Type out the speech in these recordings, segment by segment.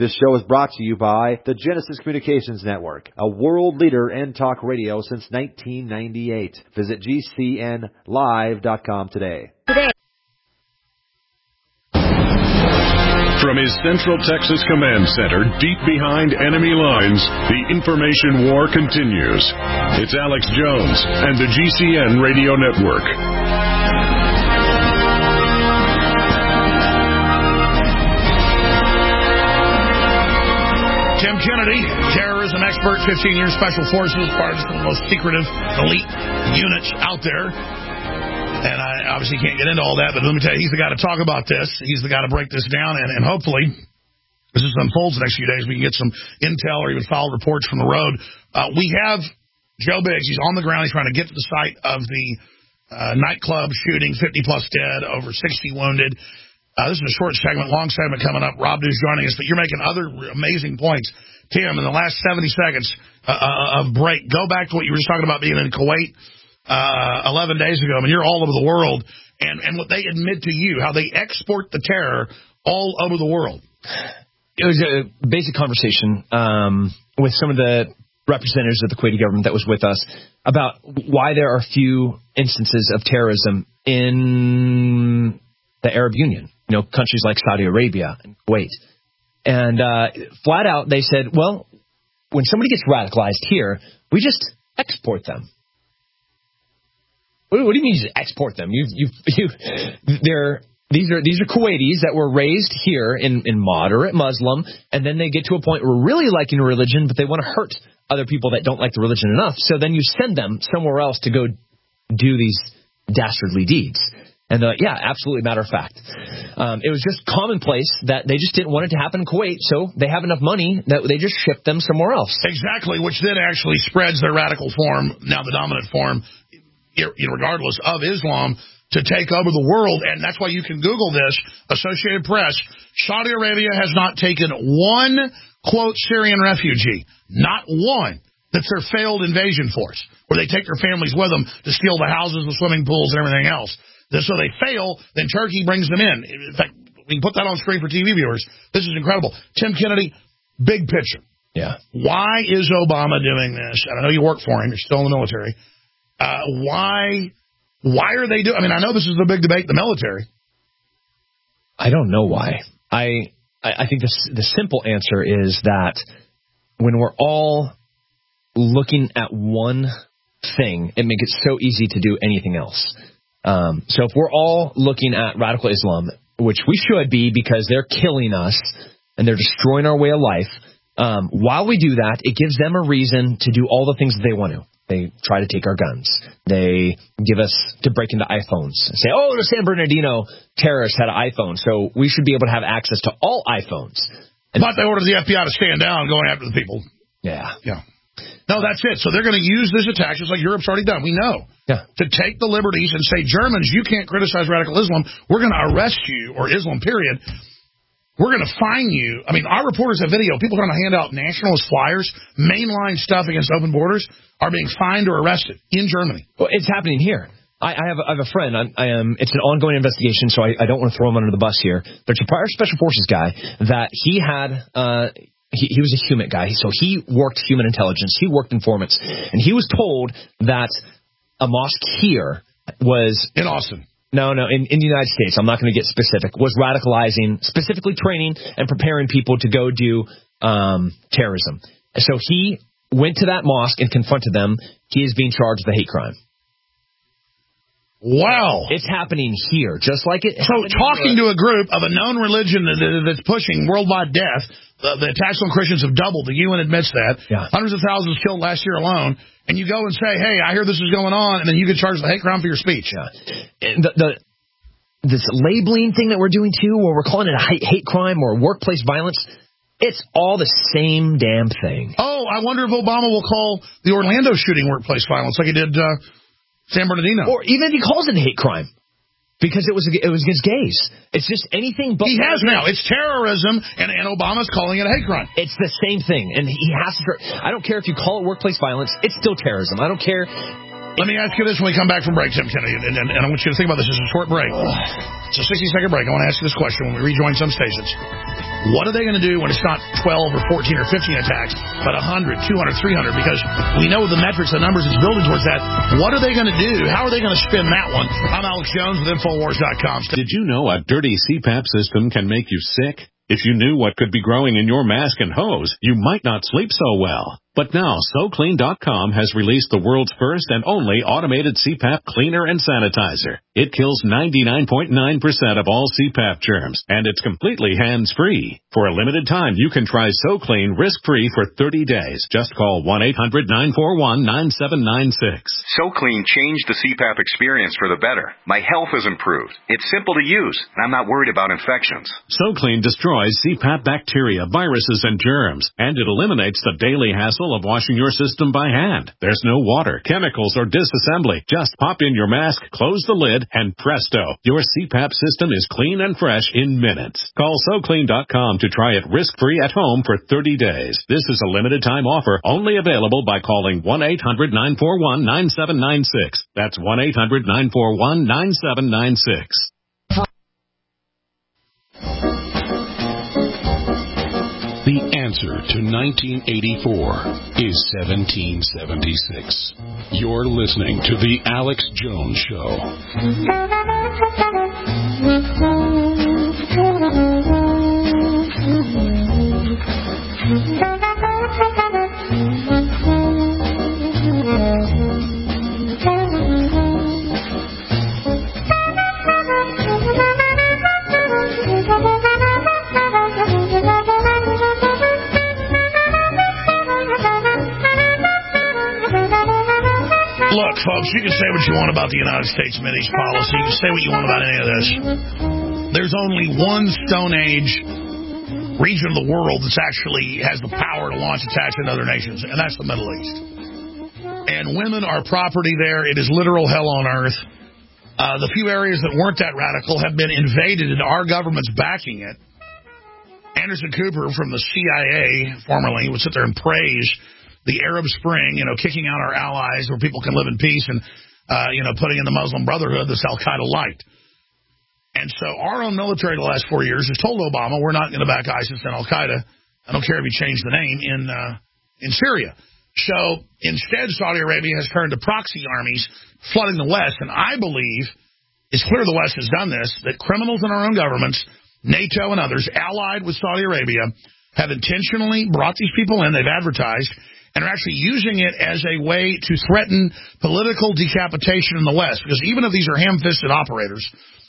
This show is brought to you by the Genesis Communications Network, a world leader in talk radio since 1998. Visit GCNlive.com today. From his Central Texas Command Center, deep behind enemy lines, the information war continues. It's Alex Jones and the GCN Radio Network. Tim Kennedy, terrorism expert, 15 years Special Forces, part of the most secretive elite units out there. And I obviously can't get into all that, but let me tell you, he's the guy to talk about this. He's the guy to break this down, and hopefully, as this unfolds the next few days, we can get some intel or even filed reports from the road. We have Joe Biggs. He's on the ground. He's trying to get to the site of the nightclub shooting, 50-plus dead, over 60 wounded. This is a short segment, long segment coming up. Rob Dew's joining us, but you're making other amazing points. Tim, in the last 70 seconds of break, go back to what you were just talking about being in Kuwait 11 days ago. I mean, you're all over the world, and what they admit to you, how they export the terror all over the world. It was a basic conversation with some of the representatives of the Kuwaiti government that was with us about why there are few instances of terrorism in the Arab Union. You know, countries like Saudi Arabia and Kuwait. And flat out, they said, well, when somebody gets radicalized here, we just export them. What do you mean you just export them? These are Kuwaitis that were raised here in moderate Muslim, and then they get to a point where really liking a religion, but they want to hurt other people that don't like the religion enough. So then you send them somewhere else to go do these dastardly deeds. And yeah, absolutely, matter of fact. It was just commonplace that they just didn't want it to happen in Kuwait, so they have enough money that they just ship them somewhere else. Exactly, which then actually spreads their radical form, now the dominant form, regardless of Islam, to take over the world. And that's why you can Google this, Associated Press. Saudi Arabia has not taken one, quote, Syrian refugee. Not one. That's their failed invasion force, where they take their families with them to steal the houses, the swimming pools, and everything else. So they fail, then Turkey brings them in. In fact, we can put that on screen for TV viewers. This is incredible. Tim Kennedy, big picture. Yeah. Why is Obama doing this? And I know you work for him. You're still in the military. Why are they doing? I mean, I know this is the big debate in the military. I don't know why. I think the simple answer is that when we're all looking at one thing, it makes it so easy to do anything else. So if we're all looking at radical Islam, which we should be because they're killing us and they're destroying our way of life, while we do that, it gives them a reason to do all the things that they want to. They try to take our guns. They give us to break into iPhones and say, oh, the San Bernardino terrorists had an iPhone, so we should be able to have access to all iPhones. But they ordered the FBI to stand down going after the people. Yeah. No, that's it. So they're going to use this attack, just like Europe's already done. We know. Yeah. To take the liberties and say, Germans, you can't criticize radical Islam. We're going to arrest you, or Islam, period. We're going to fine you. I mean, our reporters have video. People trying to hand out nationalist flyers, mainline stuff against open borders, are being fined or arrested in Germany. Well, it's happening here. I have a friend. It's an ongoing investigation, so I don't want to throw him under the bus here. But it's a prior Special Forces guy that he had... He was a human guy, so he worked human intelligence. He worked informants, and he was told that a mosque here was in Austin. No, in the United States. I'm not going to get specific. Was radicalizing, specifically training and preparing people to go do terrorism. So he went to that mosque and confronted them. He is being charged with a hate crime. Wow. It's happening here, just like it. So talking to a group of a known religion that's pushing worldwide death, the attacks on Christians have doubled. The UN admits that. Yeah. Hundreds of thousands killed last year alone. And you go and say, hey, I hear this is going on, and then you get charged with a hate crime for your speech. Yeah. This labeling thing that we're doing, too, where we're calling it a hate crime or workplace violence, it's all the same damn thing. Oh, I wonder if Obama will call the Orlando shooting workplace violence like he did San Bernardino. Or even if he calls it a hate crime. Because it was against gays. It's just anything but... He has now. It's terrorism, and Obama's calling it a hate crime. It's the same thing, and he has to... I don't care if you call it workplace violence. It's still terrorism. I don't care Let me ask you this when we come back from break, Tim Kennedy, and I want you to think about this. It's a short break. It's a 60-second break. I want to ask you this question when we rejoin some stations. What are they going to do when it's not 12 or 14 or 15 attacks, but 100, 200, 300? Because we know the metrics, the numbers, it's building towards that. What are they going to do? How are they going to spin that one? I'm Alex Jones with Infowars.com. Did you know a dirty CPAP system can make you sick? If you knew what could be growing in your mask and hose, you might not sleep so well. But now, SoClean.com has released the world's first and only automated CPAP cleaner and sanitizer. It kills 99.9% of all CPAP germs, and it's completely hands-free. For a limited time, you can try SoClean risk-free for 30 days. Just call 1-800-941-9796. SoClean changed the CPAP experience for the better. My health has improved. It's simple to use, and I'm not worried about infections. SoClean destroys CPAP bacteria, viruses, and germs, and it eliminates the daily hassle of washing your system by hand. There's no water, chemicals, or disassembly. Just pop in your mask, close the lid, and presto, your CPAP system is clean and fresh in minutes. Call SoClean.com to try it risk-free at home for 30 days. This is a limited-time offer, only available by calling 1-800-941-9796. That's 1-800-941-9796. The answer to 1984 is 1776. You're listening to The Alex Jones Show. Look, folks, you can say what you want about the United States Mideast policy. You can say what you want about any of this. There's only one Stone Age region of the world that actually has the power to launch attacks in other nations, and that's the Middle East. And women are property there. It is literal hell on earth. The few areas that weren't that radical have been invaded, and our government's backing it. Anderson Cooper from the CIA, formerly, would sit there and praise the Arab Spring, kicking out our allies where people can live in peace and, putting in the Muslim Brotherhood, this Al-Qaeda light. And so our own military the last 4 years has told Obama we're not going to back ISIS and Al-Qaeda. I don't care if you change the name in Syria. So instead, Saudi Arabia has turned to proxy armies flooding the West. And I believe it's clear the West has done this, that criminals in our own governments, NATO and others, allied with Saudi Arabia, have intentionally brought these people in. They've advertised and are actually using it as a way to threaten political decapitation in the West. Because even if these are ham-fisted operators,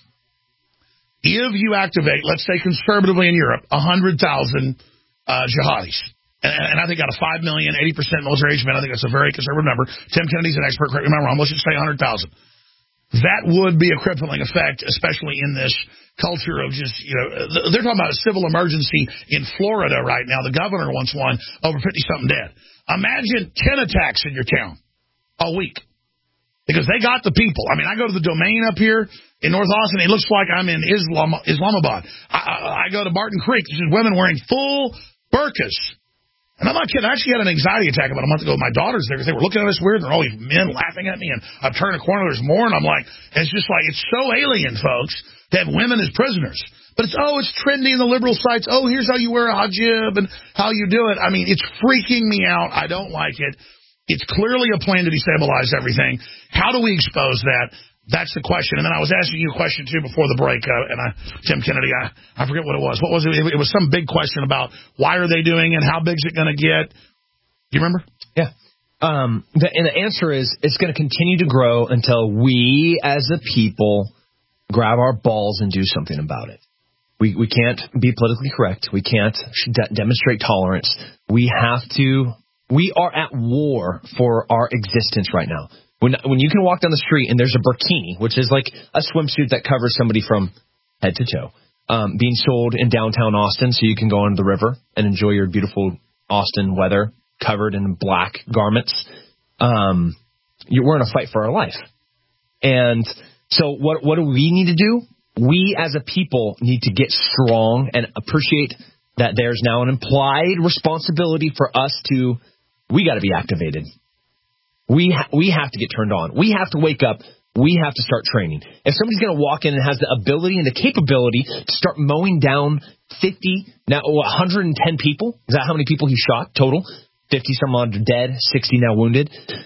if you activate, let's say conservatively in Europe, 100,000 jihadis, and I think out of 5 million, 80% military age men, I think that's a very conservative number. Tim Kennedy's an expert, correct me if I'm wrong, let's just say 100,000. That would be a crippling effect, especially in this culture of just, they're talking about a civil emergency in Florida right now. The governor wants one, over 50-something dead. Imagine 10 attacks in your town a week because they got the people. I mean, I go to the Domain up here in North Austin. It looks like I'm in Islamabad. I go to Barton Creek. This is women wearing full burqas. And I'm not kidding. I actually had an anxiety attack about a month ago with my daughters there because they were looking at us weird. And there are all these men laughing at me. And I've turned a corner. There's more. And I'm like, it's just like, it's so alien, folks, to have women as prisoners. But it's trendy in the liberal sites. Oh, here's how you wear a hijab and how you do it. I mean, it's freaking me out. I don't like it. It's clearly a plan to destabilize everything. How do we expose that? That's the question. And then I was asking you a question, too, before the break. Tim Kennedy, I forget what it was. What was it? It was some big question about why are they doing it? How big is it going to get? Do you remember? Yeah. And the answer is it's going to continue to grow until we as a people grab our balls and do something about it. We can't be politically correct. We can't demonstrate tolerance. We are at war for our existence right now. When you can walk down the street and there's a burkini, which is like a swimsuit that covers somebody from head to toe, being sold in downtown Austin so you can go into the river and enjoy your beautiful Austin weather covered in black garments, we're in a fight for our life. And so what do we need to do? We as a people need to get strong and appreciate that there's now an implied responsibility for us we got to be activated. We have to get turned on. We have to wake up. We have to start training. If somebody's going to walk in and has the ability and the capability to start mowing down 50, now 110 people, is that how many people he shot total? 50 some odd dead, 60 now wounded.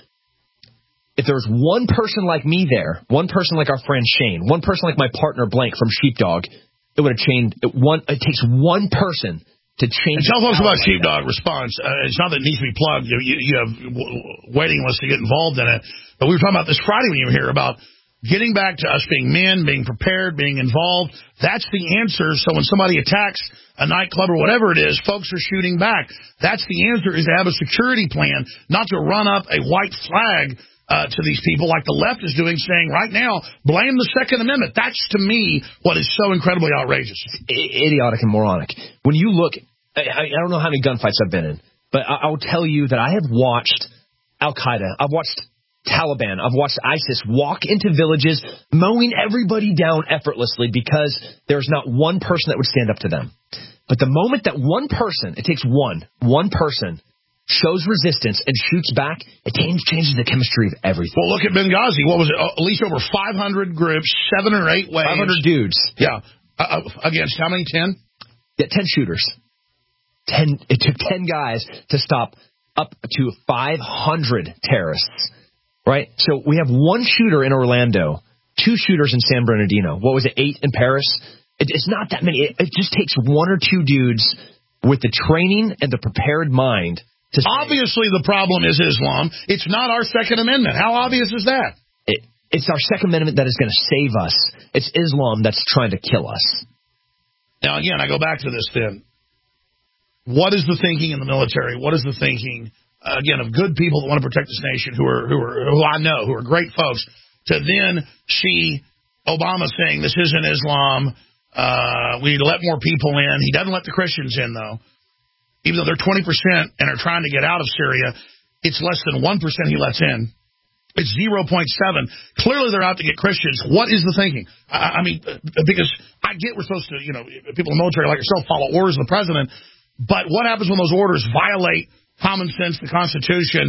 If there was one person like me there, one person like our friend Shane, one person like my partner Blank from Sheepdog, it would have changed. It takes one person to change. And tell folks about Sheepdog Response. It's not that it needs to be plugged. You have waiting lists to get involved in it. But we were talking about this Friday when you were here about getting back to us being men, being prepared, being involved. That's the answer. So when somebody attacks a nightclub or whatever it is, folks are shooting back. That's the answer, is to have a security plan, not to run up a white flag to these people like the left is doing, saying right now, blame the Second Amendment. That's, to me, what is so incredibly outrageous. Idiotic and moronic. When you look, I don't know how many gunfights I've been in, but I will tell you that I have watched Al-Qaeda, I've watched Taliban, I've watched ISIS walk into villages, mowing everybody down effortlessly because there's not one person that would stand up to them. But the moment that one person, it takes one person, shows resistance and shoots back, it changes the chemistry of everything. Well, look at Benghazi. What was it? At least over 500 groups, 7 or 8 waves. 500 dudes. Yeah. Against how many? 10? Yeah, 10 shooters. It took 10 guys to stop up to 500 terrorists. Right? So we have one shooter in Orlando, 2 shooters in San Bernardino. What was it, 8 in Paris? It's not that many. It just takes 1 or 2 dudes with the training and the prepared mind to say, obviously, the problem is Islam. It's not our Second Amendment. How obvious is that? It's our Second Amendment that is going to save us. It's Islam that's trying to kill us. Now, again, I go back to this then. What is the thinking in the military? What is the thinking, again, of good people that want to protect this nation, who I know, who are great folks, to then see Obama saying this isn't Islam, we need to let more people in. He doesn't let the Christians in, though. Even though they're 20% and are trying to get out of Syria, it's less than 1% he lets in. It's 0.7. Clearly they're out to get Christians. What is the thinking? I mean, because I get we're supposed to, people in the military like yourself follow orders of the president, but what happens when those orders violate common sense, the Constitution,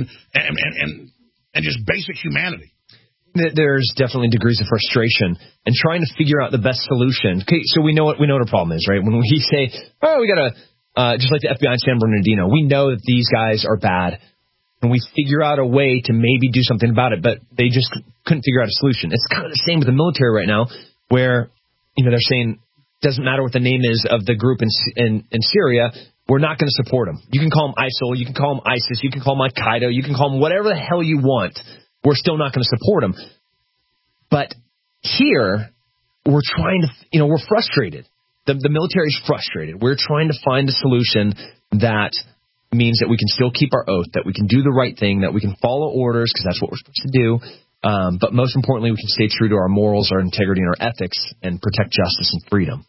and just basic humanity? There's definitely degrees of frustration and trying to figure out the best solution. Okay, so we know what our problem is, right? When we say, oh, we got to, just like the FBI in San Bernardino, we know that these guys are bad, and we figure out a way to maybe do something about it, but they just couldn't figure out a solution. It's kind of the same with the military right now, where they're saying doesn't matter what the name is of the group in Syria. We're not going to support them. You can call them ISIL, you can call them ISIS, you can call them Al-Qaeda, you can call them whatever the hell you want. We're still not going to support them. But here, we're trying to, we're frustrated. The military is frustrated. We're trying to find a solution that means that we can still keep our oath, that we can do the right thing, that we can follow orders, because that's what we're supposed to do. But most importantly, we can stay true to our morals, our integrity, and our ethics, and protect justice and freedom.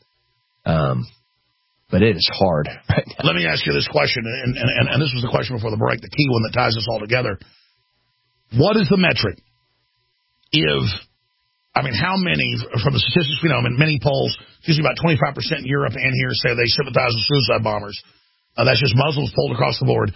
But it is hard right now. Let me ask you this question, and this was the question before the break, the key one that ties us all together. What is the metric? How many, from the statistics we know, in many polls, usually about 25% in Europe and here say they sympathize with suicide bombers. That's just Muslims polled across the board.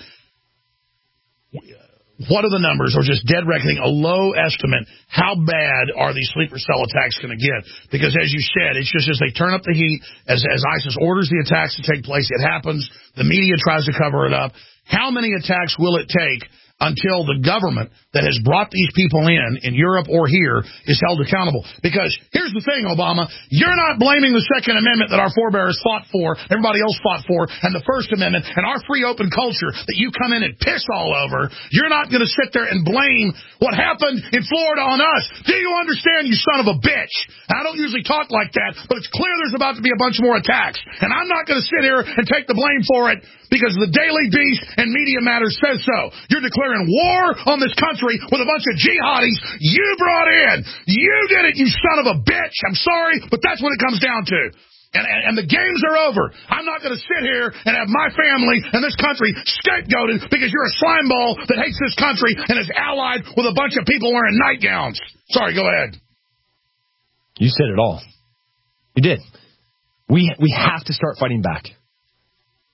What are the numbers, or just dead reckoning, a low estimate, how bad are these sleeper cell attacks going to get? Because as you said, it's just as they turn up the heat, as ISIS orders the attacks to take place, it happens. The media tries to cover it up. How many attacks will it take until the government that has brought these people in Europe or here is held accountable? Because here's the thing, Obama, you're not blaming the Second Amendment that our forebears fought for, everybody else fought for, and the First Amendment and our free open culture that you come in and piss all over. You're not going to sit there and blame what happened in Florida on us. Do you understand, you son of a bitch? I don't usually talk like that, but it's clear there's about to be a bunch more attacks, and I'm not going to sit here and take the blame for it because the Daily Beast and Media Matters says so. You're declaring war on this country with a bunch of jihadis you brought in. You did it, you son of a bitch. I'm sorry, but that's what it comes down to. And the games are over. I'm not going to sit here and have my family and this country scapegoated because you're a slime ball that hates this country and is allied with a bunch of people wearing nightgowns. Sorry, go ahead. You said it all. You did. We have to start fighting back.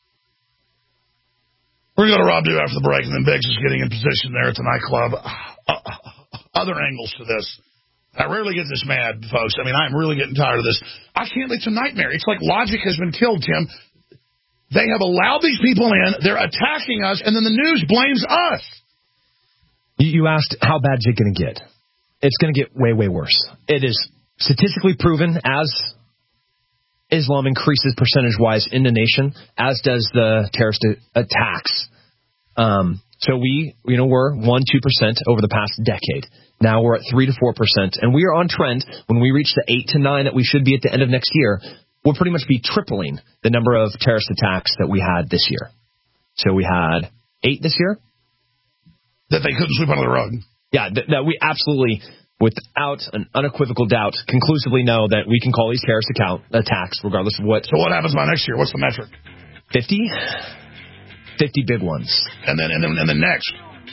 We're going to go to Rob Dew after the break, and then Biggs is getting in position there at the nightclub. other angles to this. I rarely get this mad, folks. I mean, I'm really getting tired of this. I can't. It's a nightmare. It's like logic has been killed, Tim. They have allowed these people in. They're attacking us, and then the news blames us. You asked how bad is it going to get? It's going to get way, way worse. It is statistically proven as Islam increases percentage-wise in the nation, as does the terrorist attacks. So we're 1-2% over the past decade. Now we're at 3-4%, and we are on trend. When we reach the 8-9 that we should be at the end of next year, we'll pretty much be tripling the number of terrorist attacks that we had this year. So we had 8 this year. That they couldn't sweep under the rug. Yeah, that we absolutely, without an unequivocal doubt, conclusively know that we can call these terrorist attacks regardless of what. So what happens by next year? What's the metric? 50? 50 big ones. And then next?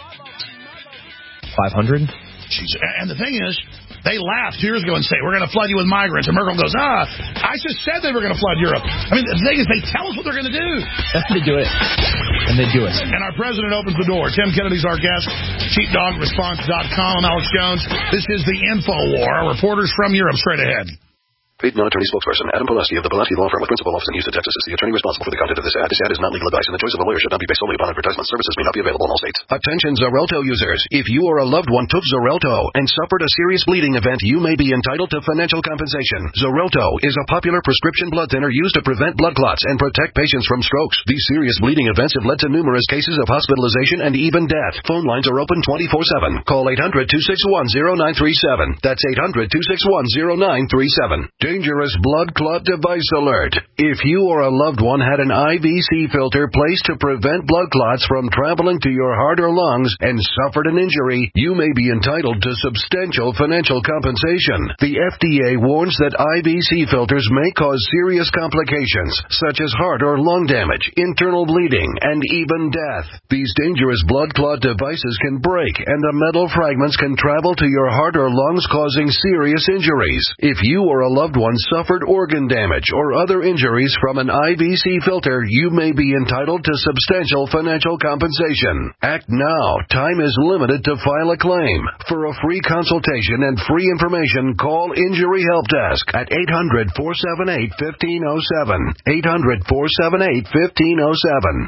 500? Jeez. And the thing is, they laughed 2 years ago and say, we're going to flood you with migrants. And Merkel goes, ISIS said they were going to flood Europe. I mean, the thing is, they tell us what they're going to do. They do it. And they do it. And our president opens the door. Tim Kennedy's our guest. Sheepdogresponse.com. I'm Alex Jones. This is the Info War. Our reporters from Europe straight ahead. Paid non-attorney spokesperson Adam Pulaski of the Pulaski Law Firm with principal office in Houston, Texas is the attorney responsible for the content of this ad. This ad is not legal advice, and the choice of a lawyer should not be based solely upon advertisement. Services may not be available in all states. Attention Xarelto users. If you or a loved one took Xarelto and suffered a serious bleeding event, you may be entitled to financial compensation. Xarelto is a popular prescription blood thinner used to prevent blood clots and protect patients from strokes. These serious bleeding events have led to numerous cases of hospitalization and even death. Phone lines are open 24/7. Call 800-261-0937. That's 800-261-0937. Dangerous blood clot device alert. If you or a loved one had an IVC filter placed to prevent blood clots from traveling to your heart or lungs and suffered an injury, you may be entitled to substantial financial compensation. The FDA warns that IVC filters may cause serious complications, such as heart or lung damage, internal bleeding, and even death. These dangerous blood clot devices can break, and the metal fragments can travel to your heart or lungs, causing serious injuries. If you or a loved one suffered organ damage or other injuries from an IVC filter, you may be entitled to substantial financial compensation. Act now. Time is limited to file a claim. For a free consultation and free information, call Injury Help Desk at 800-478-1507. 800-478-1507.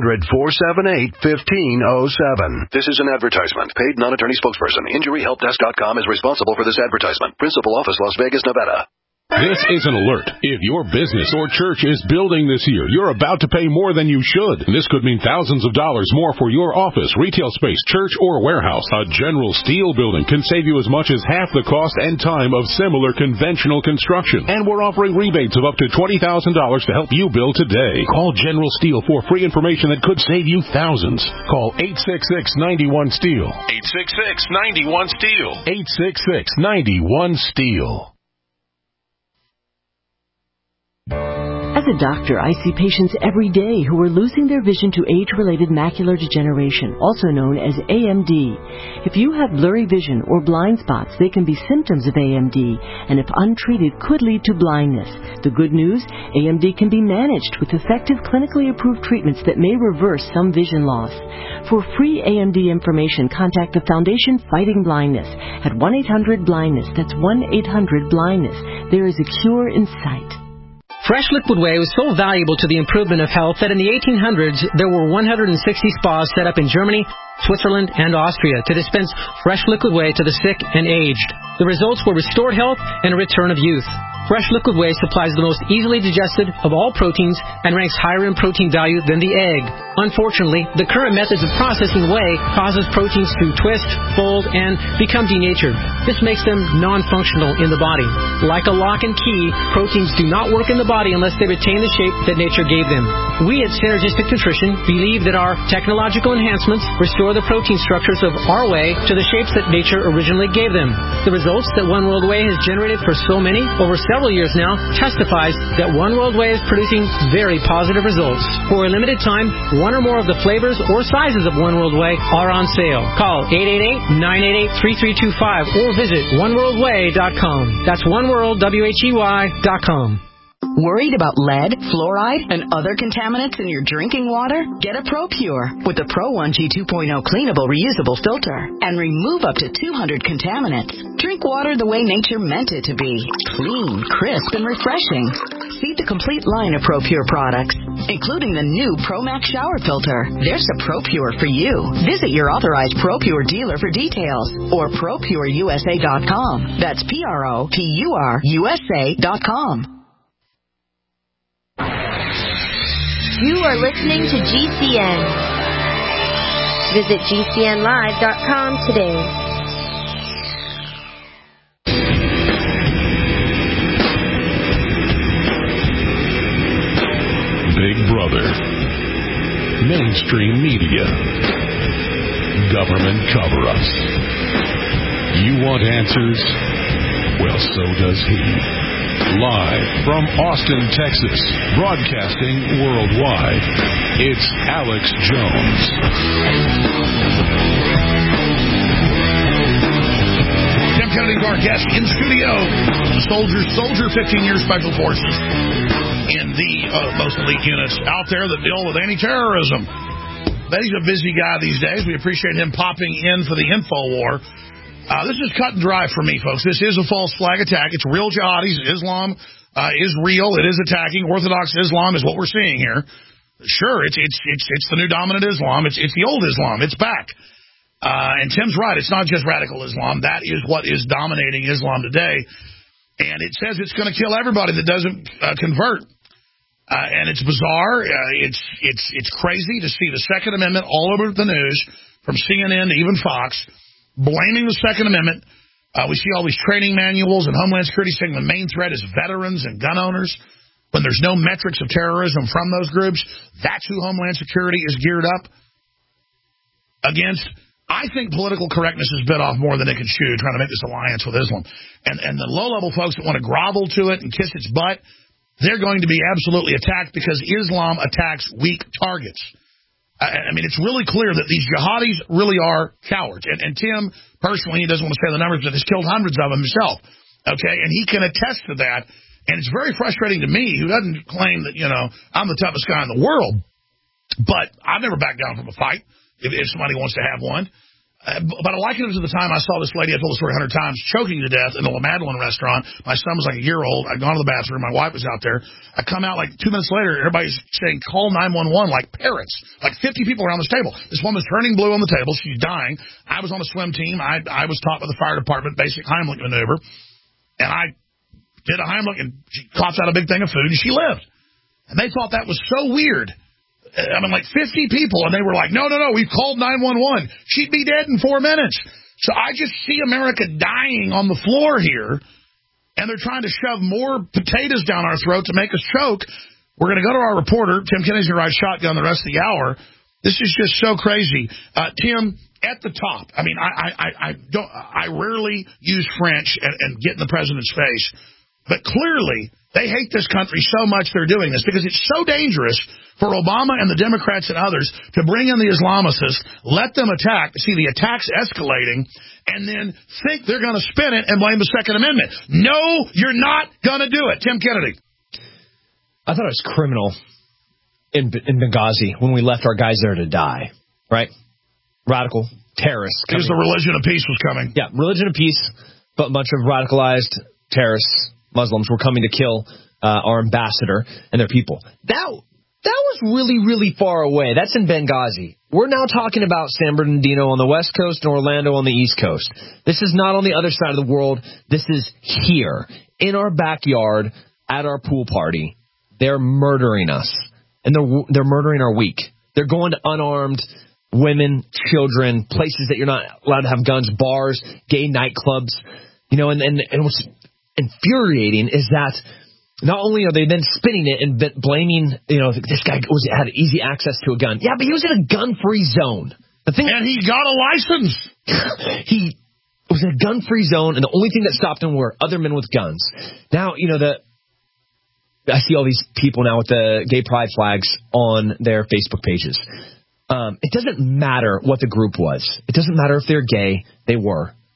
800-478-1507. This is an advertisement. Paid non-attorney spokesperson. InjuryHelpDesk.com is responsible for this advertisement. Principal office, Las Vegas, Nevada. This is an alert. If your business or church is building this year, you're about to pay more than you should. This could mean thousands of dollars more for your office, retail space, church, or warehouse. A General Steel building can save you as much as half the cost and time of similar conventional construction. And we're offering rebates of up to $20,000 to help you build today. Call General Steel for free information that could save you thousands. Call 866-91-STEEL. 866-91-STEEL. 866-91-STEEL. As a doctor, I see patients every day who are losing their vision to age-related macular degeneration, also known as AMD. If you have blurry vision or blind spots, they can be symptoms of AMD, and if untreated, could lead to blindness. The good news, AMD can be managed with effective clinically approved treatments that may reverse some vision loss. For free AMD information, contact the Foundation Fighting Blindness at 1-800-BLINDNESS. That's 1-800-BLINDNESS. There is a cure in sight. Fresh Liquid Whey was so valuable to the improvement of health that in the 1800s there were 160 spas set up in Germany, Switzerland, and Austria to dispense fresh liquid whey to the sick and aged. The results were restored health and a return of youth. Fresh Liquid Whey supplies the most easily digested of all proteins and ranks higher in protein value than the egg. Unfortunately, the current methods of processing whey causes proteins to twist, fold, and become denatured. This makes them non-functional in the body. Like a lock and key, proteins do not work in the body unless they retain the shape that nature gave them. We at Synergistic Nutrition believe that our technological enhancements restore the protein structures of our whey to the shapes that nature originally gave them. The results that One World Whey has generated for so many, over several years now, testifies that One World Whey is producing very positive results. For a limited time, one or more of the flavors or sizes of One World Whey are on sale. Call 888-988-3325 or visit oneworldwhey.com. That's oneworldwhey.com. Worried about lead, fluoride, and other contaminants in your drinking water? Get a ProPure with the Pro 1G 2.0 cleanable reusable filter and remove up to 200 contaminants. Drink water the way nature meant it to be. Clean, crisp, and refreshing. See the complete line of ProPure products, including the new ProMax shower filter. There's a ProPure for you. Visit your authorized ProPure dealer for details or ProPureUSA.com. That's ProPureUSA.com. You are listening to GCN. Visit GCNlive.com today. Big Brother, mainstream media, government cover-ups. You want answers? Well, so does he. Live from Austin, Texas, broadcasting worldwide, it's Alex Jones. Tim Kennedy, our guest in studio, soldier, 15-year Special Forces in the most elite units out there that deal with anti-terrorism. But he's a busy guy these days. We appreciate him popping in for the info war. This is cut and dry for me, folks. This is a false flag attack. It's real jihadis. Islam is real. It is attacking. Orthodox Islam is what we're seeing here. Sure, it's the new dominant Islam. It's the old Islam. It's back. And Tim's right. It's not just radical Islam. That is what is dominating Islam today. And it says it's going to kill everybody that doesn't convert. And it's bizarre. It's crazy to see the Second Amendment all over the news, from CNN to even Fox, blaming the Second Amendment. We see all these training manuals and Homeland Security saying the main threat is veterans and gun owners, when there's no metrics of terrorism from those groups. That's who Homeland Security is geared up against. I think political correctness has bit off more than it can chew, trying to make this alliance with Islam. And the low-level folks that want to grovel to it and kiss its butt, they're going to be absolutely attacked because Islam attacks weak targets. I mean, it's really clear that these jihadis really are cowards. And Tim, personally, he doesn't want to say the numbers, but has killed hundreds of them himself. Okay? And he can attest to that. And it's very frustrating to me, who doesn't claim that, I'm the toughest guy in the world. But I've never backed down from a fight if somebody wants to have one. But I liken it to the time I saw this lady, I told the story 100 times, choking to death in the La Madeleine restaurant. My son was like a year old. I'd gone to the bathroom. My wife was out there. I come out like 2 minutes later. Everybody's saying, call 911 like parrots. Like 50 people around this table. This woman's turning blue on the table. She's dying. I was on a swim team. I was taught by the fire department basic Heimlich maneuver. And I did a Heimlich, and she coughs out a big thing of food, and she lived. And they thought that was so weird. I mean, like 50 people, and they were like, no, we've called 911. She'd be dead in 4 minutes. So I just see America dying on the floor here, and they're trying to shove more potatoes down our throat to make us choke. We're going to go to our reporter. Tim Kennedy's going to ride shotgun the rest of the hour. This is just so crazy. Tim, at the top, I mean, I rarely use French and get in the president's face, but clearly they hate this country so much they're doing this, because it's so dangerous for Obama and the Democrats and others to bring in the Islamists, let them attack, see the attacks escalating, and then think they're going to spin it and blame the Second Amendment. No, you're not going to do it. Tim Kennedy. I thought it was criminal in Benghazi when we left our guys there to die, right? Radical terrorists. Because the religion of peace was coming. Yeah, religion of peace, but a bunch of radicalized terrorists, Muslims, were coming to kill our ambassador and their people. That was really, really far away. That's in Benghazi. We're now talking about San Bernardino on the West Coast and Orlando on the East Coast. This is not on the other side of the world. This is here, in our backyard, at our pool party. They're murdering us, and they're murdering our weak. They're going to unarmed women, children, places that you're not allowed to have guns, bars, gay nightclubs. And what's infuriating is that not only are they then spinning it and blaming, this guy had easy access to a gun. Yeah, but he was in a gun-free zone. And he got a license. He was in a gun-free zone, and the only thing that stopped him were other men with guns. Now, I see all these people now with the gay pride flags on their Facebook pages. It doesn't matter what the group was. It doesn't matter if they're gay. They were.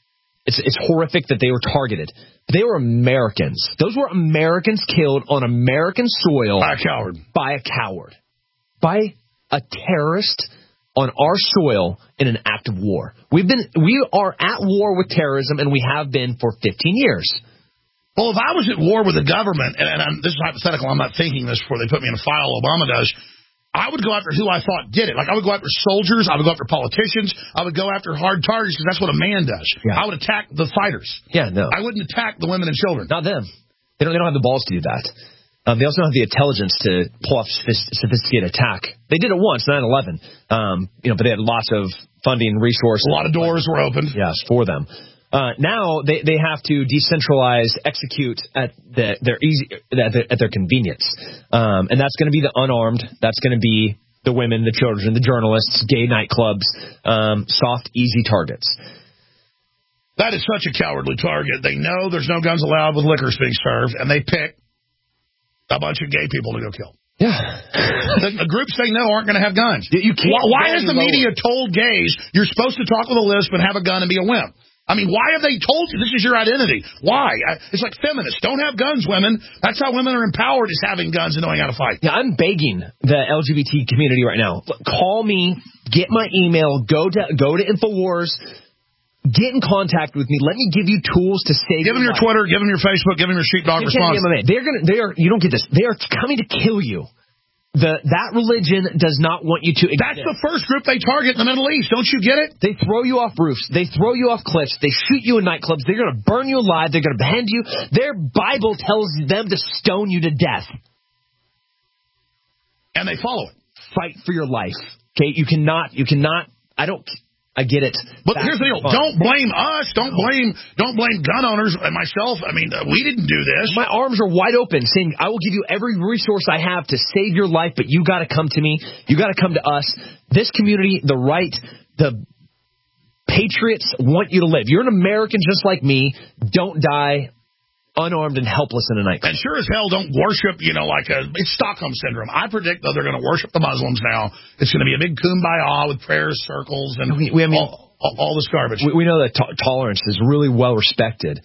It's horrific that they were targeted. They were Americans. Those were Americans killed on American soil. By a coward. By a coward. By a terrorist on our soil in an act of war. We are at war with terrorism, and we have been for 15 years. Well, if I was at war with the government, and this is hypothetical, I'm not thinking this before they put me in a file, Obama does, I would go after who I thought did it. Like, I would go after soldiers. I would go after politicians. I would go after hard targets because that's what a man does. Yeah. I would attack the fighters. Yeah, no. I wouldn't attack the women and children. Not them. They don't have the balls to do that. They also don't have the intelligence to pull off sophisticated attack. They did it once, 9/11. But they had lots of funding, resources. A lot of doors were opened. Yes, for them. Now they have to decentralize, execute at their convenience, and that's going to be the unarmed. That's going to be the women, the children, the journalists, gay nightclubs, soft, easy targets. That is such a cowardly target. They know there's no guns allowed with liquors being served, and they pick a bunch of gay people to go kill. Yeah. The groups they know aren't going to have guns. Why has the media told gays you're supposed to talk with a lisp and have a gun and be a wimp? I mean, why have they told you this is your identity? Why? It's like feminists. Don't have guns, women. That's how women are empowered, is having guns and knowing how to fight. Yeah, I'm begging the LGBT community right now. Call me, get my email, go to InfoWars, get in contact with me. Let me give you tools to save. Give them your Twitter, give them your Facebook, give them your sheepdog response. You don't get this. They are coming to kill you. That religion does not want you to exist. That's the first group they target in the Middle East. Don't you get it? They throw you off roofs. They throw you off cliffs. They shoot you in nightclubs. They're going to burn you alive. They're going to behead you. Their Bible tells them to stone you to death. And they follow it. Fight for your life. Okay? You cannot. I get it. But here's the deal. Don't blame us. Don't blame gun owners and myself. I mean, we didn't do this. My arms are wide open saying, I will give you every resource I have to save your life, but you got to come to me. You got to come to us. This community, the right, the patriots want you to live. You're an American just like me. Don't die unarmed and helpless in a nightclub. And sure as hell don't worship, it's Stockholm Syndrome. I predict, though, they're going to worship the Muslims now. It's going to be a big kumbaya with prayers, circles, and all this garbage. We know that tolerance is really well respected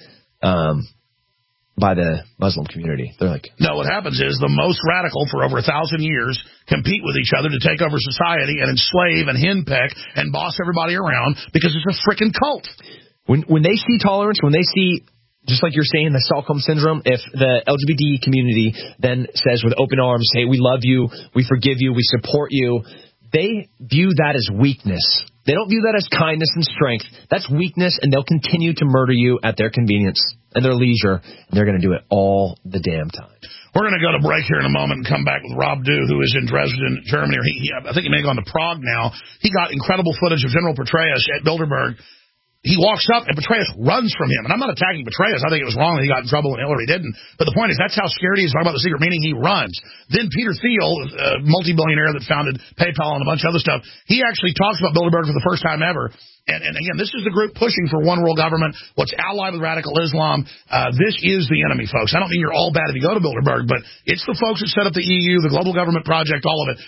by the Muslim community. They're like... No, what happens is the most radical for over 1,000 years compete with each other to take over society and enslave and henpeck and boss everybody around because it's a freaking cult. When they see tolerance, when they see... Just like you're saying, the Stockholm Syndrome, if the LGBT community then says with open arms, hey, we love you, we forgive you, we support you, they view that as weakness. They don't view that as kindness and strength. That's weakness, and they'll continue to murder you at their convenience and their leisure, and they're going to do it all the damn time. We're going to go to break here in a moment and come back with Rob Dew, who is in Dresden, Germany. I think he may have gone to Prague now. He got incredible footage of General Petraeus at Bilderberg. He walks up, and Petraeus runs from him. And I'm not attacking Petraeus. I think it was wrong that he got in trouble and Hillary didn't. But the point is, that's how scared he is about the secret meeting. He runs. Then Peter Thiel, a multi-billionaire that founded PayPal and a bunch of other stuff, he actually talks about Bilderberg for the first time ever. And again, this is the group pushing for one world government, what's allied with radical Islam. This is the enemy, folks. I don't mean you're all bad if you go to Bilderberg, but it's the folks that set up the EU, the Global Government Project, all of it.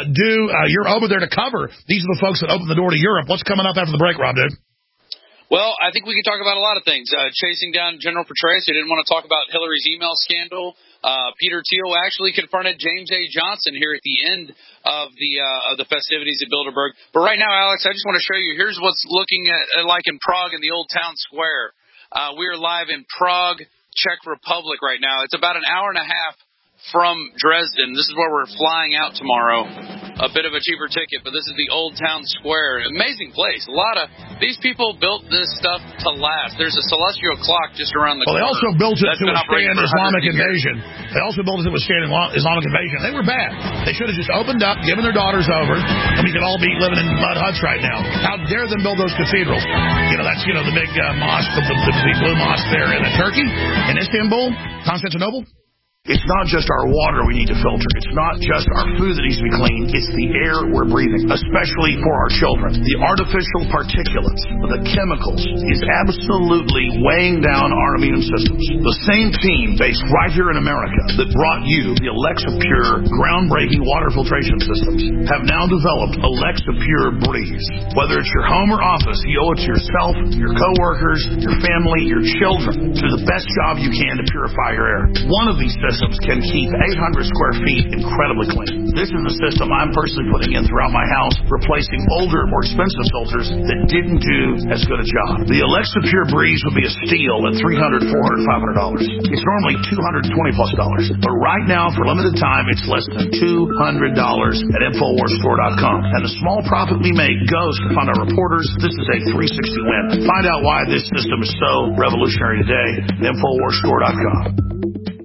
You're over there to cover. These are the folks that opened the door to Europe. What's coming up after the break, Rob, dude? Well, I think we can talk about a lot of things. Chasing down General Petraeus, who didn't want to talk about Hillary's email scandal. Peter Thiel actually confronted James A. Johnson here at the end of the festivities at Bilderberg. But right now, Alex, I just want to show you. Here's what's looking like in Prague in the Old Town Square. We are live in Prague, Czech Republic right now. It's about an hour and a half from Dresden. This is where we're flying out tomorrow. A bit of a cheaper ticket, but this is the Old Town Square. Amazing place. These people built this stuff to last. There's a celestial clock just around the corner. Well, they also built it to withstand Islamic invasion. They also built it to withstand Islamic invasion. They were bad. They should have just opened up, given their daughters over, and we could all be living in mud huts right now. How dare them build those cathedrals? That's the big mosque, the blue mosque there in Turkey, in Istanbul, Constantinople. It's not just our water we need to filter. It's not just our food that needs to be clean. It's the air we're breathing, especially for our children. The artificial particulates, the chemicals, is absolutely weighing down our immune systems. The same team based right here in America that brought you the Alexa Pure groundbreaking water filtration systems have now developed Alexa Pure Breeze. Whether it's your home or office, you owe it to yourself, your coworkers, your family, your children to do the best job you can to purify your air. One of these systems can keep 800 square feet incredibly clean. This is a system I'm personally putting in throughout my house, replacing older, more expensive filters that didn't do as good a job. The Alexa Pure Breeze would be a steal at $300, $400, $500. It's normally $220+. But right now, for limited time, it's less than $200 at InfoWarsStore.com. And the small profit we make goes to fund our reporters. This is a 360 win. Find out why this system is so revolutionary today at InfoWarsStore.com.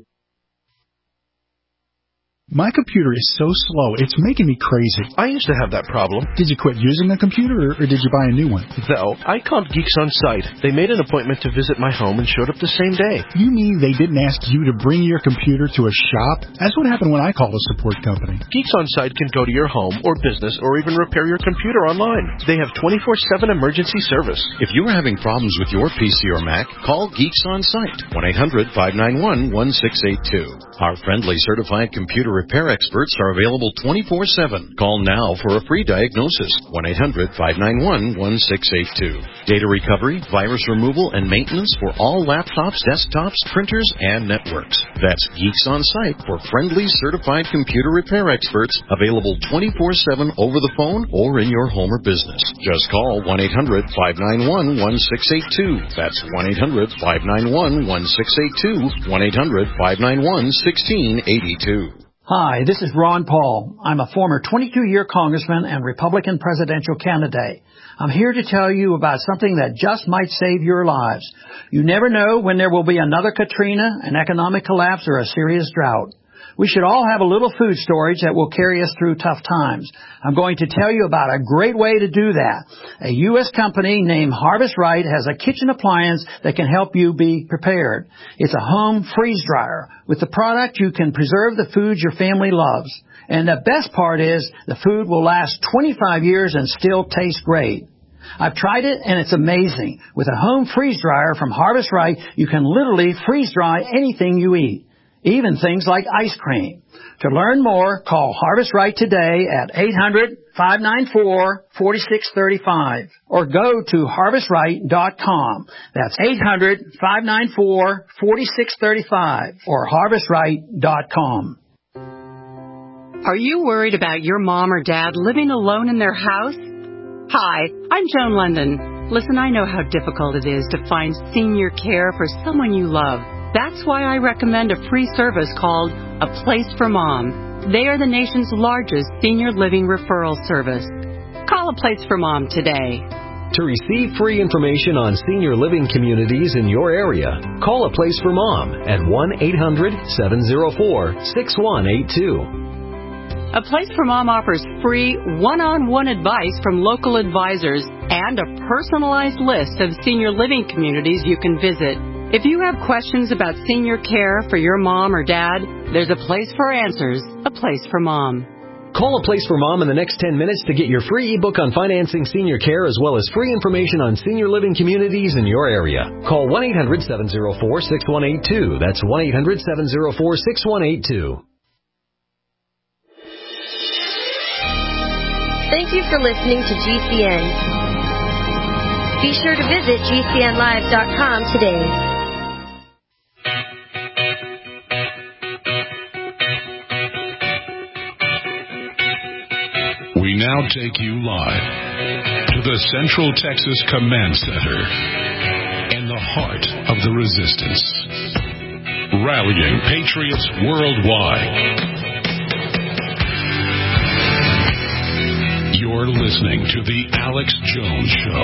My computer is so slow, it's making me crazy. I used to have that problem. Did you quit using the computer, or did you buy a new one? No, I called Geeks On Site. They made an appointment to visit my home and showed up the same day. You mean they didn't ask you to bring your computer to a shop? That's what happened when I called a support company. Geeks On Site can go to your home or business or even repair your computer online. They have 24/7 emergency service. If you are having problems with your PC or Mac, call Geeks On Site, 1-800-591-1682. Our friendly certified computer repair experts are available 24/7. Call now for a free diagnosis, 1-800-591-1682. Data recovery, virus removal, and maintenance for all laptops, desktops, printers, and networks. That's Geeks On Site for friendly certified computer repair experts, available 24/7 over the phone or in your home or business. Just call 1-800-591-1682. That's 1-800-591-1682, 1-800-591-1682. Hi, this is Ron Paul. I'm a former 22-year congressman and Republican presidential candidate. I'm here to tell you about something that just might save your lives. You never know when there will be another Katrina, an economic collapse, or a serious drought. We should all have a little food storage that will carry us through tough times. I'm going to tell you about a great way to do that. A U.S. company named Harvest Right has a kitchen appliance that can help you be prepared. It's a home freeze dryer. With the product, you can preserve the foods your family loves. And the best part is the food will last 25 years and still taste great. I've tried it, and it's amazing. With a home freeze dryer from Harvest Right, you can literally freeze dry anything you eat, even things like ice cream. To learn more, call Harvest Right today at 800-594-4635 or go to harvestright.com. That's 800-594-4635 or harvestright.com. Are you worried about your mom or dad living alone in their house? Hi, I'm Joan London. Listen, I know how difficult it is to find senior care for someone you love. That's why I recommend a free service called A Place for Mom. They are the nation's largest senior living referral service. Call A Place for Mom today. To receive free information on senior living communities in your area, call A Place for Mom at 1-800-704-6182. A Place for Mom offers free one-on-one advice from local advisors and a personalized list of senior living communities you can visit. If you have questions about senior care for your mom or dad, there's a place for answers, A Place for Mom. Call A Place for Mom in the next 10 minutes to get your free ebook on financing senior care as well as free information on senior living communities in your area. Call 1-800-704-6182. That's 1-800-704-6182. Thank you for listening to GCN. Be sure to visit GCNlive.com today. We now take you live to the Central Texas Command Center in the heart of the resistance. Rallying patriots worldwide. You're listening to The Alex Jones Show.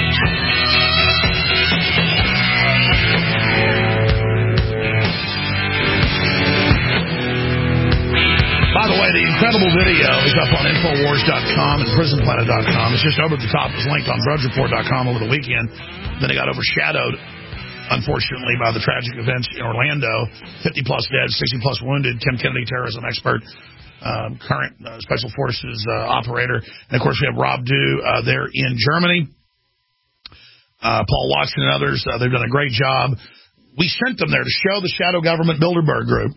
By the way, the incredible video is up on Infowars.com and PrisonPlanet.com. It's just over the top. It was linked on DrudgeReport.com over the weekend. Then it got overshadowed unfortunately, by the tragic events in Orlando. 50-plus dead, 60-plus wounded. Tim Kennedy, terrorism expert, current Special Forces operator. And, of course, we have Rob Dew there in Germany. Paul Watson and others, they've done a great job. We sent them there to show the shadow government Bilderberg Group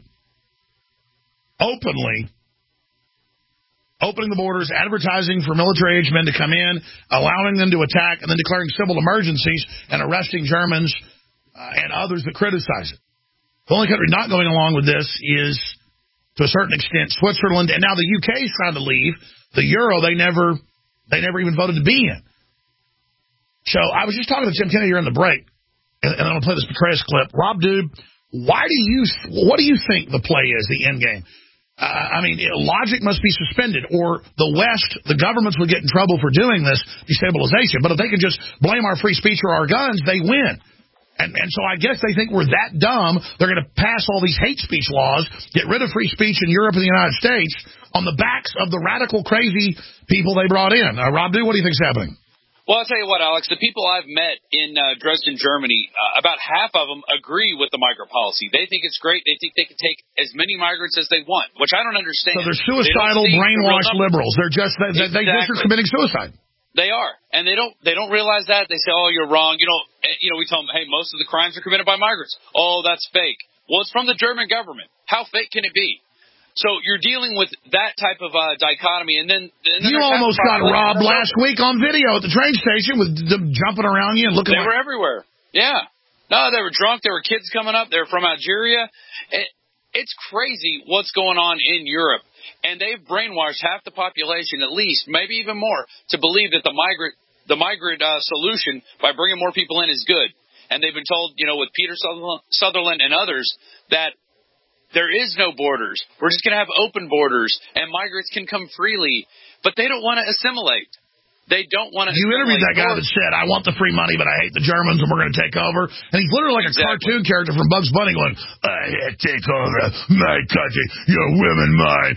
openly opening the borders, advertising for military-age men to come in, allowing them to attack, and then declaring civil emergencies and arresting Germans and others that criticize it. The only country not going along with this is, to a certain extent, Switzerland, and now the UK is trying to leave. The Euro, they never even voted to be in. So I was just talking to Tim Kennedy here in the break, and I'm going to play this Petraeus clip. Rob Dew, what do you think the play is, the end game? Logic must be suspended, or the West, the governments would get in trouble for doing this destabilization. But if they can just blame our free speech or our guns, they win. And so I guess they think we're that dumb, they're going to pass all these hate speech laws, get rid of free speech in Europe and the United States on the backs of the radical, crazy people they brought in. Rob Dew, what do you think's happening? Well, I'll tell you what, Alex, the people I've met in Dresden, Germany, about half of them agree with the migrant policy. They think it's great. They think they can take as many migrants as they want, which I don't understand. So they're suicidal, brainwashed liberals. They're just, they just are committing suicide. They are. And they don't realize that. They say, oh, you're wrong. We tell them, hey, most of the crimes are committed by migrants. Oh, that's fake. Well, it's from the German government. How fake can it be? So you're dealing with that type of dichotomy, and then you almost got robbed last week on video at the train station with them jumping around you and looking. They were everywhere. Yeah, no, they were drunk. There were kids coming up. They were from Algeria. It's crazy what's going on in Europe, and they've brainwashed half the population, at least, maybe even more, to believe that the migrant solution by bringing more people in is good. And they've been told, with Peter Sutherland and others, that there is no borders. We're just going to have open borders, and migrants can come freely. But they don't want to assimilate. They don't want to assimilate. You interviewed that guy that said, I want the free money, but I hate the Germans, and we're going to take over. And he's literally like a cartoon character from Bugs Bunny going, I take over my country, your women mine.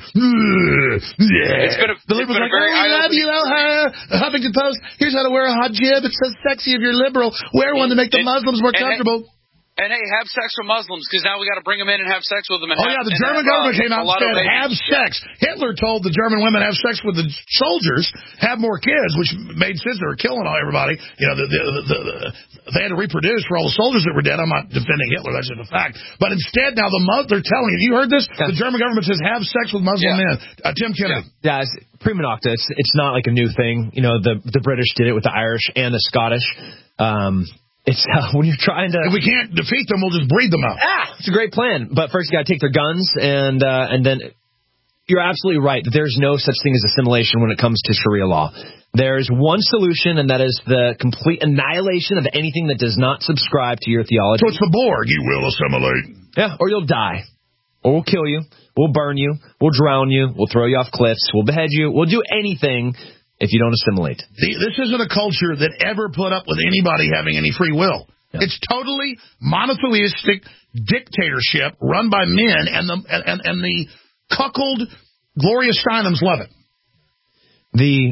Yeah. The liberals are like, I love you, Huffington Post. Here's how to wear a hijab. It's so sexy if you're liberal. Wear one to make the Muslims more comfortable. And, hey, have sex with Muslims, because now we got to bring them in and have sex with them. The German government came out and said, have sex. Hitler told the German women have sex with the soldiers, have more kids, which made sense. They were killing everybody. They had to reproduce for all the soldiers that were dead. I'm not defending Hitler. That's just a fact. But instead, now they're telling you. You heard this? Yeah. The German government says have sex with Muslim men. Tim Kennedy. Yeah, it's prima nocta. It's not like a new thing. The British did it with the Irish and the Scottish. It's when you're trying to. If we can't defeat them, we'll just breed them out. It's a great plan, but first you got to take their guns, and then you're absolutely right that there's no such thing as assimilation when it comes to Sharia law. There's one solution, and that is the complete annihilation of anything that does not subscribe to your theology. So it's the Borg. You will assimilate. Yeah, or you'll die, or we'll kill you, we'll burn you, we'll drown you, we'll throw you off cliffs, we'll behead you, we'll do anything. If you don't assimilate. This isn't a culture that ever put up with anybody having any free will. Yeah. It's totally monotheistic dictatorship run by men, and the cuckold Gloria Steinems love it.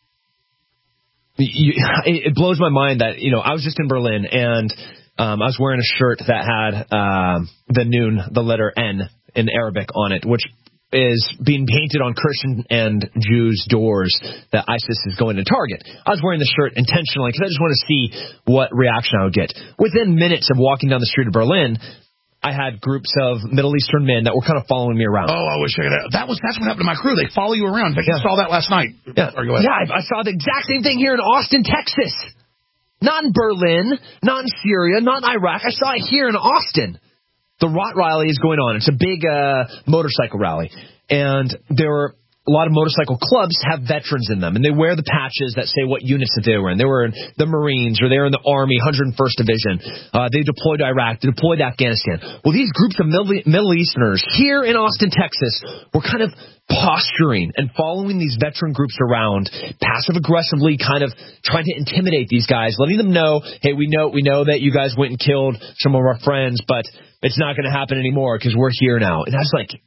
It blows my mind that, I was just in Berlin, and I was wearing a shirt that had the letter N in Arabic on it, which is being painted on Christian and Jews' doors that ISIS is going to target. I was wearing the shirt intentionally because I just want to see what reaction I would get. Within minutes of walking down the street of Berlin, I had groups of Middle Eastern men that were kind of following me around. Oh, I wish I could. That's what happened to my crew. They follow you around. I saw that last night. Yeah, I saw the exact same thing here in Austin, Texas. Not in Berlin, not in Syria, not in Iraq. I saw it here in Austin. The Rot Rally is going on. It's a big motorcycle rally. And there were a lot of motorcycle clubs have veterans in them. And they wear the patches that say what units that they were in. They were in the Marines, or they were in the Army, 101st Division. They deployed to Iraq. They deployed to Afghanistan. Well, these groups of Middle Easterners here in Austin, Texas, were kind of posturing and following these veteran groups around, passive-aggressively kind of trying to intimidate these guys, letting them know, hey, we know that you guys went and killed some of our friends, but it's not going to happen anymore because we're here now. And I was like,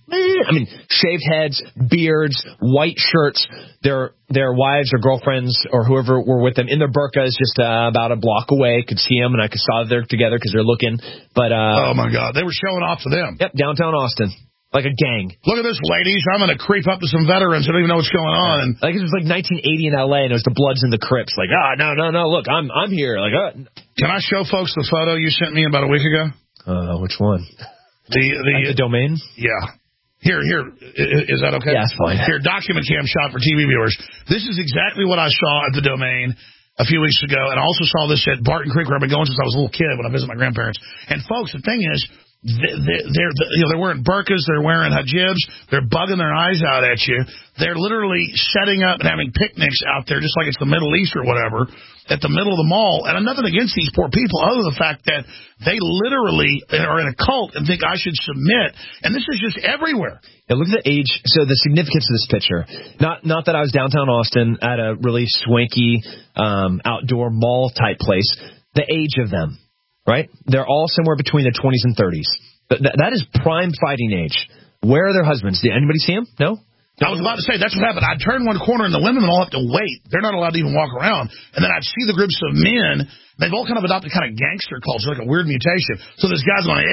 I mean, shaved heads, beards, white shirts. Their wives or girlfriends or whoever were with them in their burqas, just about a block away. Could see them, and I saw they're together because they're looking. But oh my God, they were showing off to them. Yep, downtown Austin. Like a gang. Look at this, ladies. I'm going to creep up to some veterans who don't even know what's going on. And like it was like 1980 in L.A. and it was the Bloods and the Crips. Like, no. Look, I'm here. Like, Can I show folks the photo you sent me about a week ago? Which one? The domain? Yeah. Here. Is that okay? Yeah, that's fine. Here, document cam shot for TV viewers. This is exactly what I saw at the domain a few weeks ago, and I also saw this at Barton Creek, where I've been going since I was a little kid when I visited my grandparents. And folks, the thing is, they're wearing burqas, they're wearing hijabs, they're bugging their eyes out at you. They're literally setting up and having picnics out there, just like it's the Middle East or whatever, at the middle of the mall. And I'm nothing against these poor people, other than the fact that they literally are in a cult and think I should submit. And this is just everywhere. Yeah, look at the age. So the significance of this picture. Not that I was downtown Austin at a really swanky outdoor mall type place. The age of them. Right? They're all somewhere between their 20s and 30s. That is prime fighting age. Where are their husbands? Did anybody see them? No? I was about to say, that's what happened. I'd turn one corner and the women would all have to wait. They're not allowed to even walk around. And then I'd see the groups of men. They've all kind of adopted kind of gangster culture, like a weird mutation. So this guy's going,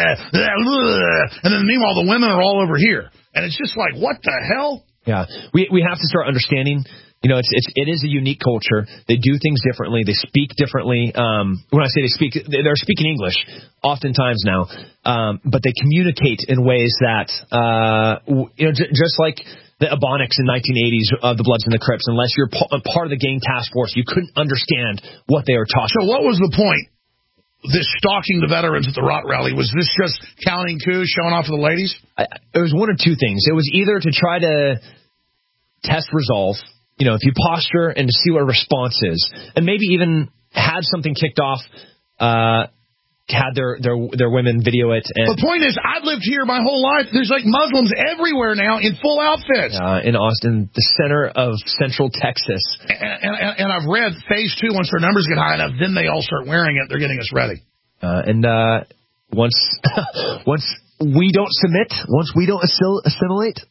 and then meanwhile the women are all over here. And it's just like, what the hell? Yeah. We have to start understanding. You know, it is a unique culture. They do things differently. They speak differently. When I say they speak, they're speaking English oftentimes now, but they communicate in ways that, just like the Ebonics in 1980s of the Bloods and the Crips. Unless you're part of the gang task force, you couldn't understand what they were talking. So what was the point? This stalking the veterans at the Rot Rally, was this just counting coups, showing off for the ladies? It was one of two things. It was either to try to test resolve. You know, if you posture and to see what a response is, and maybe even had something kicked off, had their women video it. And the point is, I've lived here my whole life. There's like Muslims everywhere now in full outfits. In Austin, the center of Central Texas. And I've read phase 2, once their numbers get high enough, then they all start wearing it. They're getting us ready. Once we don't submit, once we don't assimilate,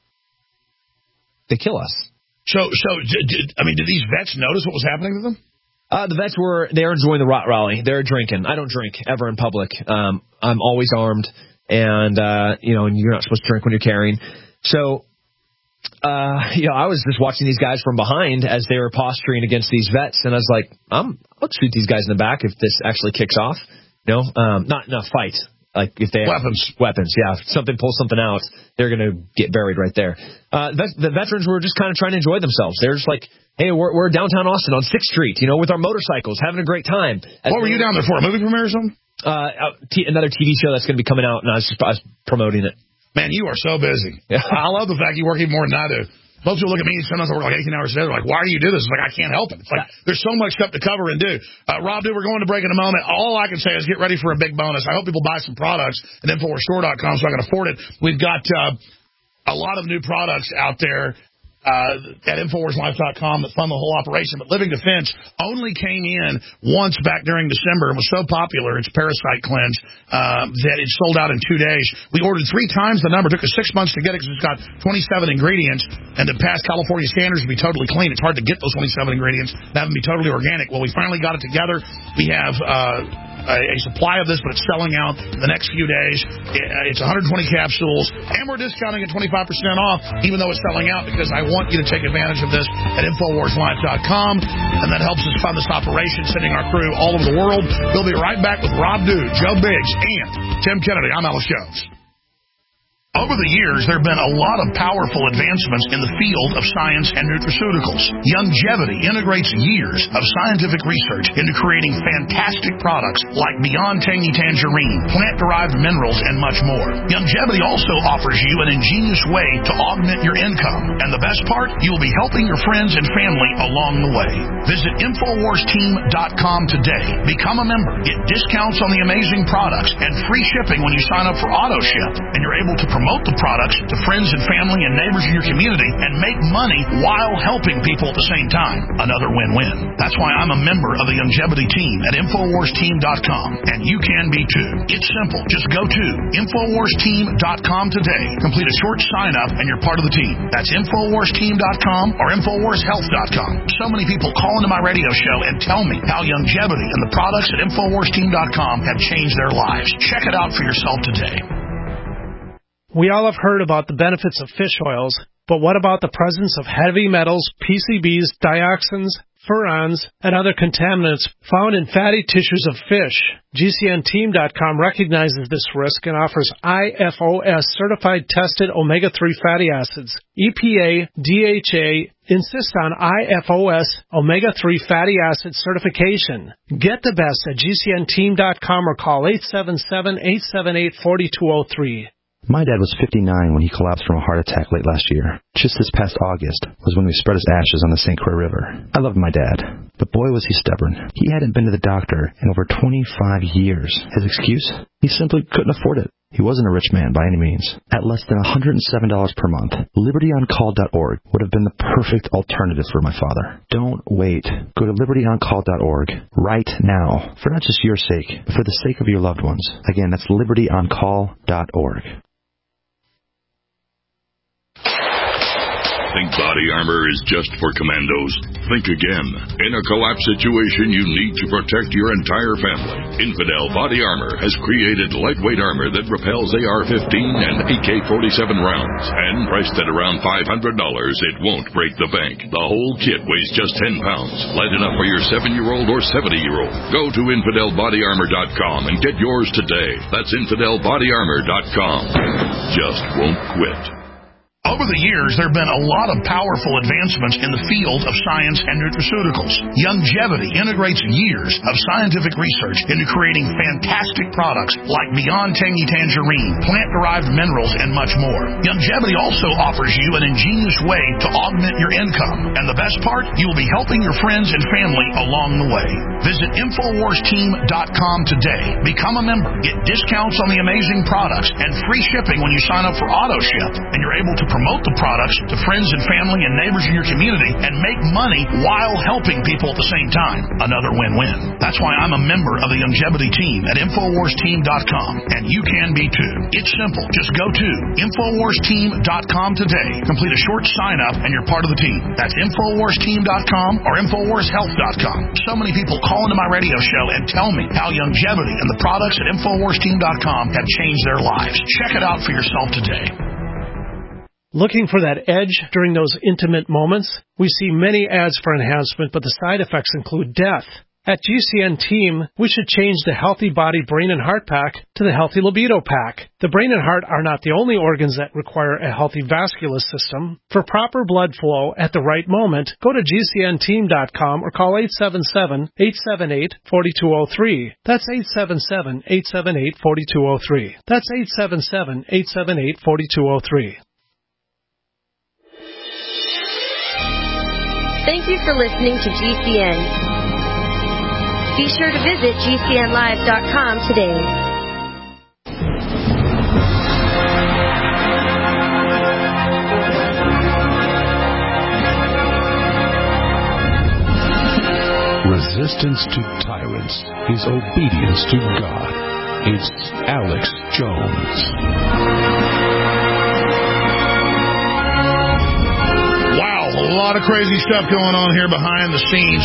they kill us. So, did these vets notice what was happening to them? The vets they're enjoying the Rot Rally. They're drinking. I don't drink ever in public. I'm always armed, and you're not supposed to drink when you're carrying. So, I was just watching these guys from behind as they were posturing against these vets, and I was like, I'll shoot these guys in the back if this actually kicks off. Not in a fight. Like if they weapons, yeah. If something pulls something out, they're going to get buried right there. The veterans were just kind of trying to enjoy themselves. They're just like, hey, we're downtown Austin on 6th Street, with our motorcycles, having a great time. What were you down there for? A movie premiere or something? Another TV show that's going to be coming out, and I was promoting it. Man, you are so busy. Yeah. I love the fact you work even more than I do. Most people look at me, sometimes I work like 18 hours a day. They're like, why do you do this? It's like, I can't help it. It's like, there's so much stuff to cover and do. Rob, we're going to break in a moment. All I can say is get ready for a big bonus. I hope people buy some products at InfoWarsStore.com so I can afford it. We've got a lot of new products out there at InfoWarsLife.com that fund the whole operation. But Living Defense only came in once back during December and was so popular, its parasite cleanse, that it sold out in 2 days. We ordered 3 times the number. It took us 6 months to get it because it's got 27 ingredients. And to pass California standards to be totally clean, it's hard to get those 27 ingredients and have them be totally organic. Well, we finally got it together. We have a supply of this, but it's selling out in the next few days. It's 120 capsules, and we're discounting it 25% off, even though it's selling out, because I want you to take advantage of this at InfoWarsLife.com, and that helps us fund this operation, sending our crew all over the world. We'll be right back with Rob Dude, Joe Biggs, and Tim Kennedy. I'm Alex Jones. Over the years, there have been a lot of powerful advancements in the field of science and nutraceuticals. Youngevity integrates years of scientific research into creating fantastic products like Beyond Tangy Tangerine, plant-derived minerals, and much more. Youngevity also offers you an ingenious way to augment your income. And the best part, you'll be helping your friends and family along the way. Visit InfoWarsTeam.com today. Become a member. Get discounts on the amazing products and free shipping when you sign up for AutoShip. And you're able to promote promote the products to friends and family and neighbors in your community and make money while helping people at the same time. Another win-win. That's why I'm a member of the Longevity team at InfoWarsTeam.com, and you can be too. It's simple. Just go to InfoWarsTeam.com today. Complete a short sign-up, and you're part of the team. That's InfoWarsTeam.com or InfoWarsHealth.com. So many people call into my radio show and tell me how Longevity and the products at InfoWarsTeam.com have changed their lives. Check it out for yourself today. We all have heard about the benefits of fish oils, but what about the presence of heavy metals, PCBs, dioxins, furans, and other contaminants found in fatty tissues of fish? GCNteam.com recognizes this risk and offers IFOS certified tested omega-3 fatty acids. EPA, DHA insist on IFOS omega-3 fatty acid certification. Get the best at GCNteam.com or call 877-878-4203. My dad was 59 when he collapsed from a heart attack late last year. Just this past August was when we spread his ashes on the St. Croix River. I loved my dad, but boy was he stubborn. He hadn't been to the doctor in over 25 years. His excuse? He simply couldn't afford it. He wasn't a rich man by any means. At less than $107 per month, LibertyOnCall.org would have been the perfect alternative for my father. Don't wait. Go to LibertyOnCall.org right now, for not just your sake, but for the sake of your loved ones. Again, that's LibertyOnCall.org. Think body armor is just for commandos? Think again. In a collapse situation, you need to protect your entire family. Infidel Body Armor has created lightweight armor that repels AR-15 and AK-47 rounds. And priced at around $500, it won't break the bank. The whole kit weighs just 10 pounds. Light enough for your 7-year-old or 70-year-old. Go to InfidelBodyArmor.com and get yours today. That's InfidelBodyArmor.com. Just won't quit. Over the years, there have been a lot of powerful advancements in the field of science and nutraceuticals. Longevity integrates years of scientific research into creating fantastic products like Beyond Tangy Tangerine, plant-derived minerals, and much more. Longevity also offers you an ingenious way to augment your income. And the best part, you will be helping your friends and family along the way. Visit InfoWarsTeam.com today. Become a member. Get discounts on the amazing products and free shipping when you sign up for AutoShip. And you're able to promote the products to friends and family and neighbors in your community and make money while helping people at the same time. Another win-win. That's why I'm a member of the Longevity team at InfoWarsTeam.com, and you can be too. It's simple. Just go to InfoWarsTeam.com today. Complete a short sign-up, and you're part of the team. That's InfoWarsTeam.com or InfoWarsHealth.com. So many people call into my radio show and tell me how Longevity and the products at InfoWarsTeam.com have changed their lives. Check it out for yourself today. Looking for that edge during those intimate moments? We see many ads for enhancement, but the side effects include death. At GCN Team, we should change the Healthy Body, Brain, and Heart Pack to the Healthy Libido Pack. The brain and heart are not the only organs that require a healthy vascular system. For proper blood flow at the right moment, go to GCNteam.com or call 877-878-4203. That's 877-878-4203. That's 877-878-4203. Thank you for listening to GCN. Be sure to visit GCNlive.com today. Resistance to tyrants is obedience to God. It's Alex Jones. A lot of crazy stuff going on here behind the scenes.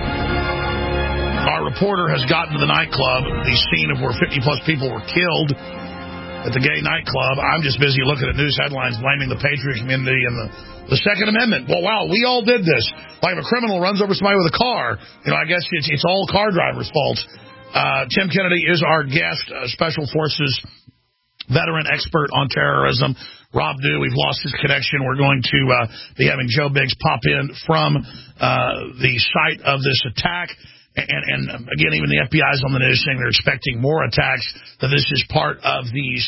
Our reporter has gotten to the nightclub, the scene of where 50-plus people were killed at the gay nightclub. I'm just busy looking at news headlines blaming the patriot community and the Second Amendment. Well, wow, we all did this. Like if a criminal runs over somebody with a car, I guess it's all car drivers' faults. Tim Kennedy is our guest, Special Forces veteran expert on terrorism. Rob Dew, we've lost his connection. We're going to be having Joe Biggs pop in from the site of this attack. And again, even the FBI is on the news saying they're expecting more attacks, that this is part of these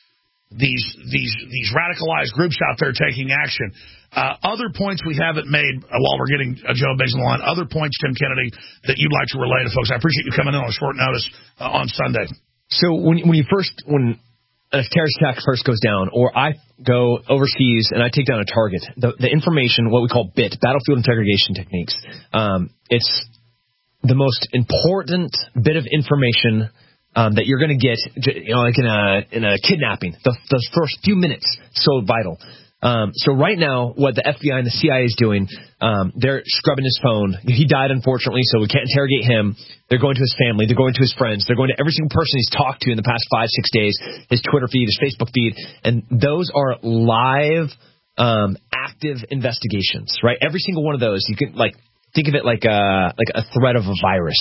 radicalized groups out there taking action. Other points we haven't made while we're getting Joe Biggs on the line, other points, Tim Kennedy, that you'd like to relay to folks. I appreciate you coming in on short notice on Sunday. So when a terrorist attack first goes down, or I go overseas and I take down a target, the information, what we call BIT, battlefield interrogation techniques, it's the most important bit of information that you're going to get, like in a kidnapping. Those first few minutes, so vital. So right now, what the FBI and the CIA is doing, they're scrubbing his phone. He died, unfortunately, so we can't interrogate him. They're going to his family. They're going to his friends. They're going to every single person he's talked to in the past 5-6 days, his Twitter feed, his Facebook feed. And those are live, active investigations, right? Every single one of those, you can, like, think of it like a thread of a virus,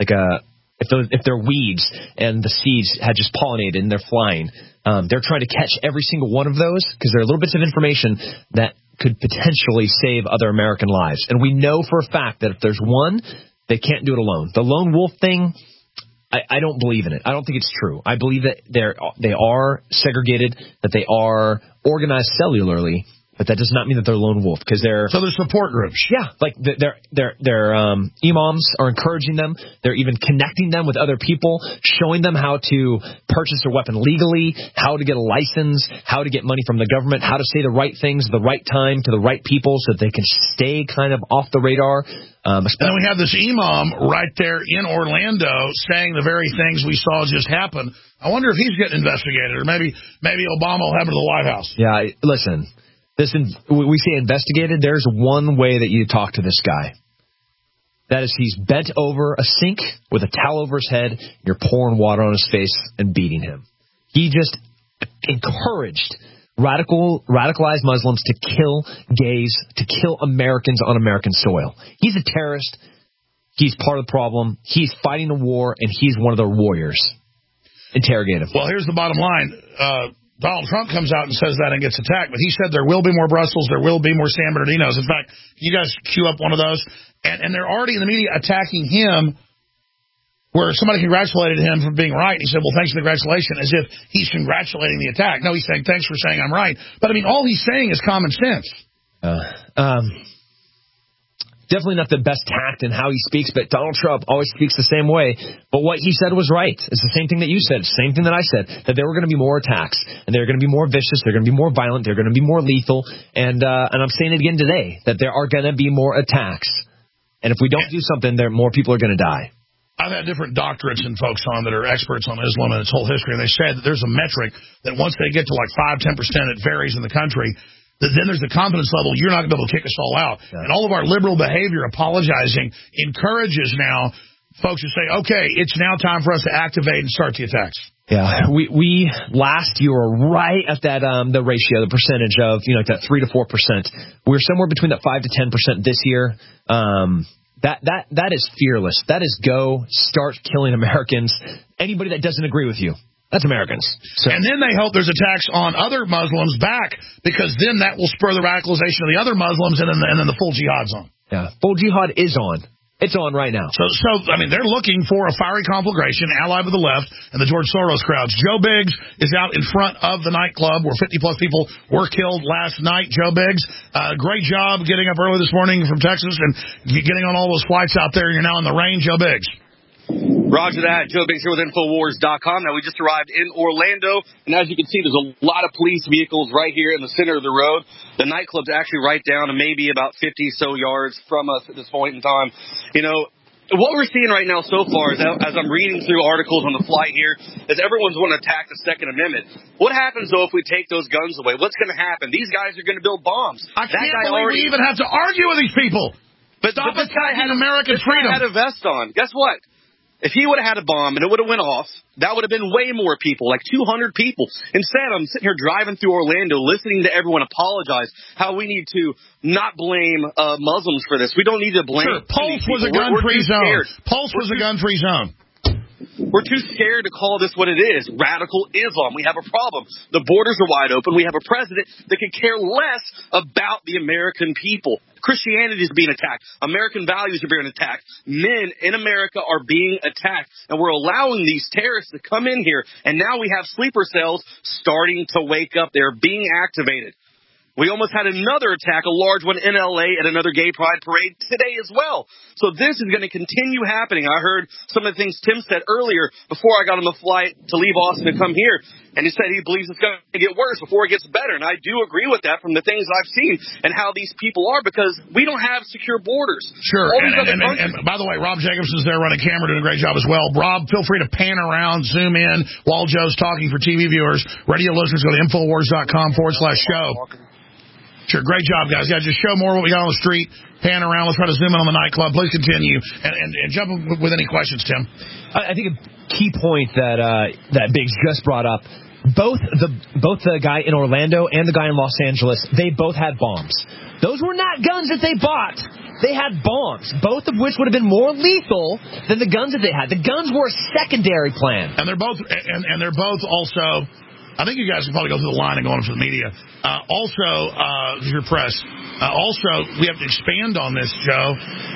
if they're weeds and the seeds had just pollinated and they're flying, they're trying to catch every single one of those because they're little bits of information that could potentially save other American lives. And we know for a fact that if there's one, they can't do it alone. The lone wolf thing, I don't believe in it. I don't think it's true. I believe that they are segregated, that they are organized cellularly, but that does not mean that they're lone wolf because they're support groups. Yeah, like their imams are encouraging them. They're even connecting them with other people, showing them how to purchase their weapon legally, how to get a license, how to get money from the government, how to say the right things at the right time to the right people so that they can stay kind of off the radar. And then we have this imam right there in Orlando saying the very things we saw just happen. I wonder if he's getting investigated, or maybe Obama will have it to the White House. Yeah, listen. We say investigated. There's one way that you talk to this guy. That is, he's bent over a sink with a towel over his head. You're pouring water on his face and beating him. He just encouraged radicalized Muslims to kill gays, to kill Americans on American soil. He's a terrorist. He's part of the problem. He's fighting the war, and he's one of the warriors. Interrogate him. Well, here's the bottom line. Donald Trump comes out and says that and gets attacked, but he said there will be more Brussels, there will be more San Bernardinos. In fact, you guys cue up one of those, and they're already in the media attacking him, where somebody congratulated him for being right. He said, well, thanks for the congratulation, as if he's congratulating the attack. No, he's saying, thanks for saying I'm right. But, I mean, all he's saying is common sense. Definitely not the best tact in how he speaks, but Donald Trump always speaks the same way. But what he said was right. It's the same thing that you said. It's the same thing that I said, that there were going to be more attacks, and they're going to be more vicious, they're going to be more violent, they're going to be more lethal, and I'm saying it again today, that there are going to be more attacks. And if we don't do something, more people are going to die. I've had different doctorates and folks on that are experts on Islam and its whole history, and they said that there's a metric that once they get to like 5-10%, it varies in the country, then there's the confidence level, you're not going to be able to kick us all out. Yeah. And all of our liberal behavior, apologizing, encourages now folks to say, okay, it's now time for us to activate and start the attacks. Yeah, we last year were right at that the ratio, the percentage of, like that 3 to 4%. We're somewhere between that 5 to 10% this year. That is fearless. That is go start killing Americans. Anybody that doesn't agree with you. That's Americans. So. And then they hope there's attacks on other Muslims back, because then that will spur the radicalization of the other Muslims, and then the full jihad's on. Yeah, full jihad is on. It's on right now. So I mean, they're looking for a fiery conflagration allied with the left and the George Soros crowds. Joe Biggs is out in front of the nightclub where 50-plus people were killed last night. Joe Biggs, great job getting up early this morning from Texas and getting on all those flights out there. You're now in the rain, Joe Biggs. Roger that. Joe Biggs here with Infowars.com. Now, we just arrived in Orlando, and as you can see, there's a lot of police vehicles right here in the center of the road. The nightclub's actually right down to maybe about 50 so yards from us at this point in time. What we're seeing right now so far is, as I'm reading through articles on the flight here, is everyone's wanting to attack the Second Amendment. What happens, though, if we take those guns away? What's going to happen? These guys are going to build bombs. I can't believe we even have to argue with these people. But this guy had American freedom. This guy had a vest on. Guess what? If he would have had a bomb and it would have went off, that would have been way more people, like 200 people. Instead, I'm sitting here driving through Orlando, listening to everyone apologize how we need to not blame Muslims for this. We don't need to blame. Sure, Pulse was a gun-free zone. Pulse was a gun-free zone. We're too scared to call this what it is, radical Islam. We have a problem. The borders are wide open. We have a president that could care less about the American people. Christianity is being attacked. American values are being attacked. Men in America are being attacked. And we're allowing these terrorists to come in here. And now we have sleeper cells starting to wake up. They're being activated. We almost had another attack, a large one in L.A. at another gay pride parade today as well. So this is going to continue happening. I heard some of the things Tim said earlier before I got on the flight to leave Austin to come here. And he said he believes it's going to get worse before it gets better. And I do agree with that from the things I've seen and how these people are, because we don't have secure borders. Sure. And by the way, Rob Jacobson's there running camera, doing a great job as well. Rob, feel free to pan around, zoom in while Joe's talking for TV viewers. Radio listeners, go to Infowars.com/show. Sure. Great job, guys. Yeah, just show more what we got on the street. Pan around. Let's try to zoom in on the nightclub. Please continue. And jump with any questions, Tim. I think a key point that Biggs just brought up, both the guy in Orlando and the guy in Los Angeles, they both had bombs. Those were not guns that they bought. They had bombs, both of which would have been more lethal than the guns that they had. The guns were a secondary plan. And they're both also, I think you guys can probably go through the line and go on for the media. Your press. We have to expand on this, Joe.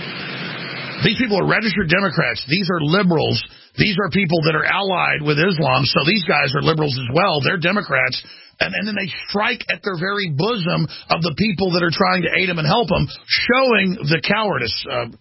These people are registered Democrats. These are liberals. These are people that are allied with Islam, so these guys are liberals as well. They're Democrats. And then they strike at their very bosom of the people that are trying to aid them and help them, showing the cowardice,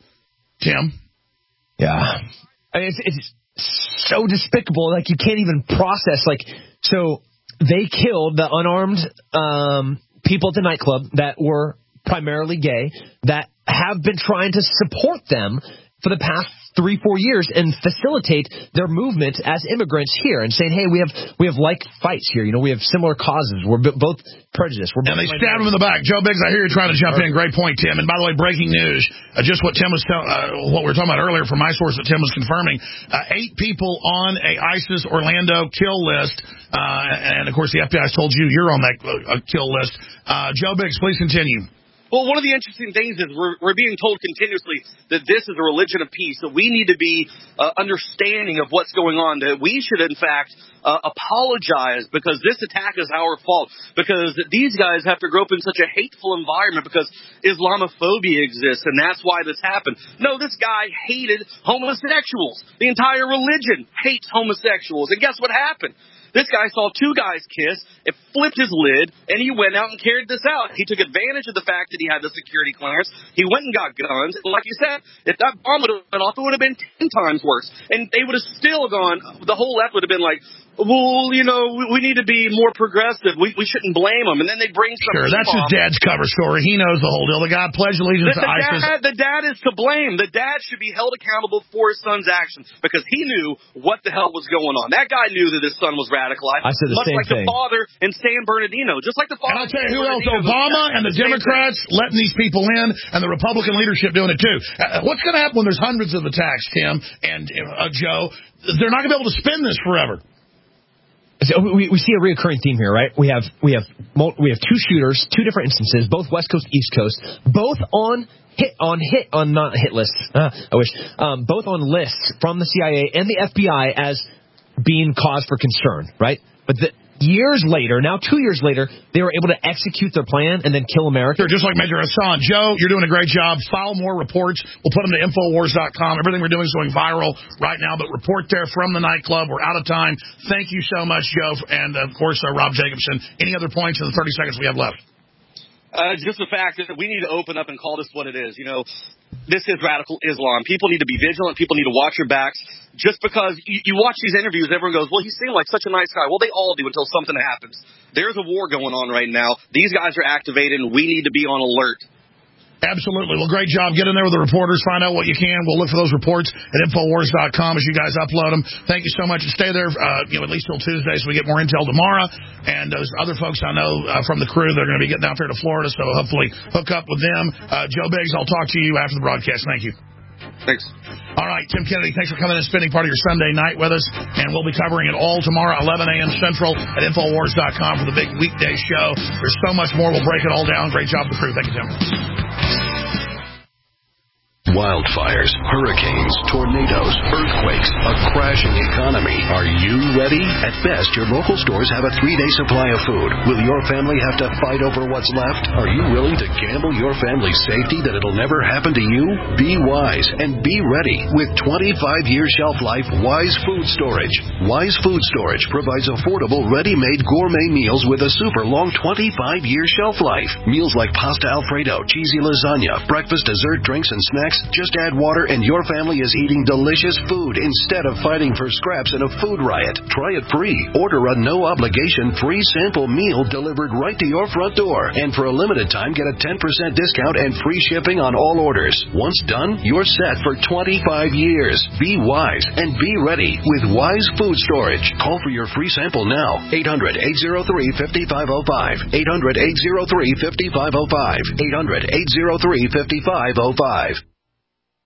Tim. Yeah. I mean, it's so despicable. Like, you can't even process. Like, so they killed the unarmed people at the nightclub that were primarily gay, that have been trying to support them for the past 3-4 years and facilitate their movement as immigrants here, and saying, hey, we have like fights here. You know, we have similar causes. We're both prejudiced. And they stabbed him in the back. Joe Biggs, I hear you're trying to jump in. Great point, Tim. And by the way, breaking news, just what Tim was what we were talking about earlier from my source that Tim was confirming. 8 people on a ISIS Orlando kill list. And of course, the FBI has told you you're on that kill list. Joe Biggs, please continue. Well, one of the interesting things is we're being told continuously that this is a religion of peace, that we need to be understanding of what's going on, that we should, in fact, apologize because this attack is our fault, because these guys have to grow up in such a hateful environment because Islamophobia exists, and that's why this happened. No, this guy hated homosexuals. The entire religion hates homosexuals. And guess what happened? This guy saw 2 guys kiss, it flipped his lid, and he went out and carried this out. He took advantage of the fact that he had the security clearance. He went and got guns. And like you said, if that bomb would have went off, it would have been 10 times worse. And they would have still gone, the whole left would have been like, well, you know, we need to be more progressive. We shouldn't blame them. And then they bring some. Sure, that's his dad's cover story. He knows the whole deal. The guy pledged allegiance to ISIS. The dad is to blame. The dad should be held accountable for his son's actions because he knew what the hell was going on. That guy knew that his son was radicalized. I said the much same like thing. The father in San Bernardino. Just like the father. And I'll tell you who else, Obama and the Democrats letting these people in, and the Republican leadership doing it too. What's going to happen when there's hundreds of attacks, Tim and Joe? They're not going to be able to spin this forever. So we see a reoccurring theme here, right? We have 2 shooters, 2 different instances, both West Coast, East Coast, both both on lists from the CIA and the FBI as being cause for concern, right? But years later, now 2 years later, they were able to execute their plan and then kill America. Sure, just like Major Hassan. Joe, you're doing a great job. File more reports. We'll put them to Infowars.com. Everything we're doing is going viral right now, but report there from the nightclub. We're out of time. Thank you so much, Joe, and, of course, Rob Jacobson. Any other points in the 30 seconds we have left? Just the fact that we need to open up and call this what it is. You know, this is radical Islam. People need to be vigilant. People need to watch your backs. Just because you watch these interviews, everyone goes, well, he seemed like such a nice guy. Well, they all do until something happens. There's a war going on right now. These guys are activated, and we need to be on alert. Absolutely. Well, great job. Get in there with the reporters. Find out what you can. We'll look for those reports at Infowars.com as you guys upload them. Thank you so much. And stay there, at least till Tuesday so we get more intel tomorrow. And those other folks I know from the crew, they're going to be getting out there to Florida, so hopefully hook up with them. Joe Biggs, I'll talk to you after the broadcast. Thank you. Thanks. All right, Tim Kennedy, thanks for coming and spending part of your Sunday night with us. And we'll be covering it all tomorrow, 11 a.m. Central at Infowars.com for the big weekday show. There's so much more. We'll break it all down. Great job, the crew. Thank you, Tim. Wildfires, hurricanes, tornadoes, earthquakes, a crashing economy. Are you ready? At best, your local stores have a 3-day supply of food. Will your family have to fight over what's left? Are you willing to gamble your family's safety that it'll never happen to you? Be wise and be ready with 25-year shelf life Wise Food Storage. Wise Food Storage provides affordable, ready-made gourmet meals with a super long 25-year shelf life. Meals like pasta Alfredo, cheesy lasagna, breakfast, dessert, drinks, and snacks. Just add water and your family is eating delicious food instead of fighting for scraps in a food riot. Try it free. Order a no-obligation free sample meal delivered right to your front door. And for a limited time, get a 10% discount and free shipping on all orders. Once done, you're set for 25 years. Be wise and be ready with Wise Food Storage. Call for your free sample now. 800-803-5505. 800-803-5505. 800-803-5505.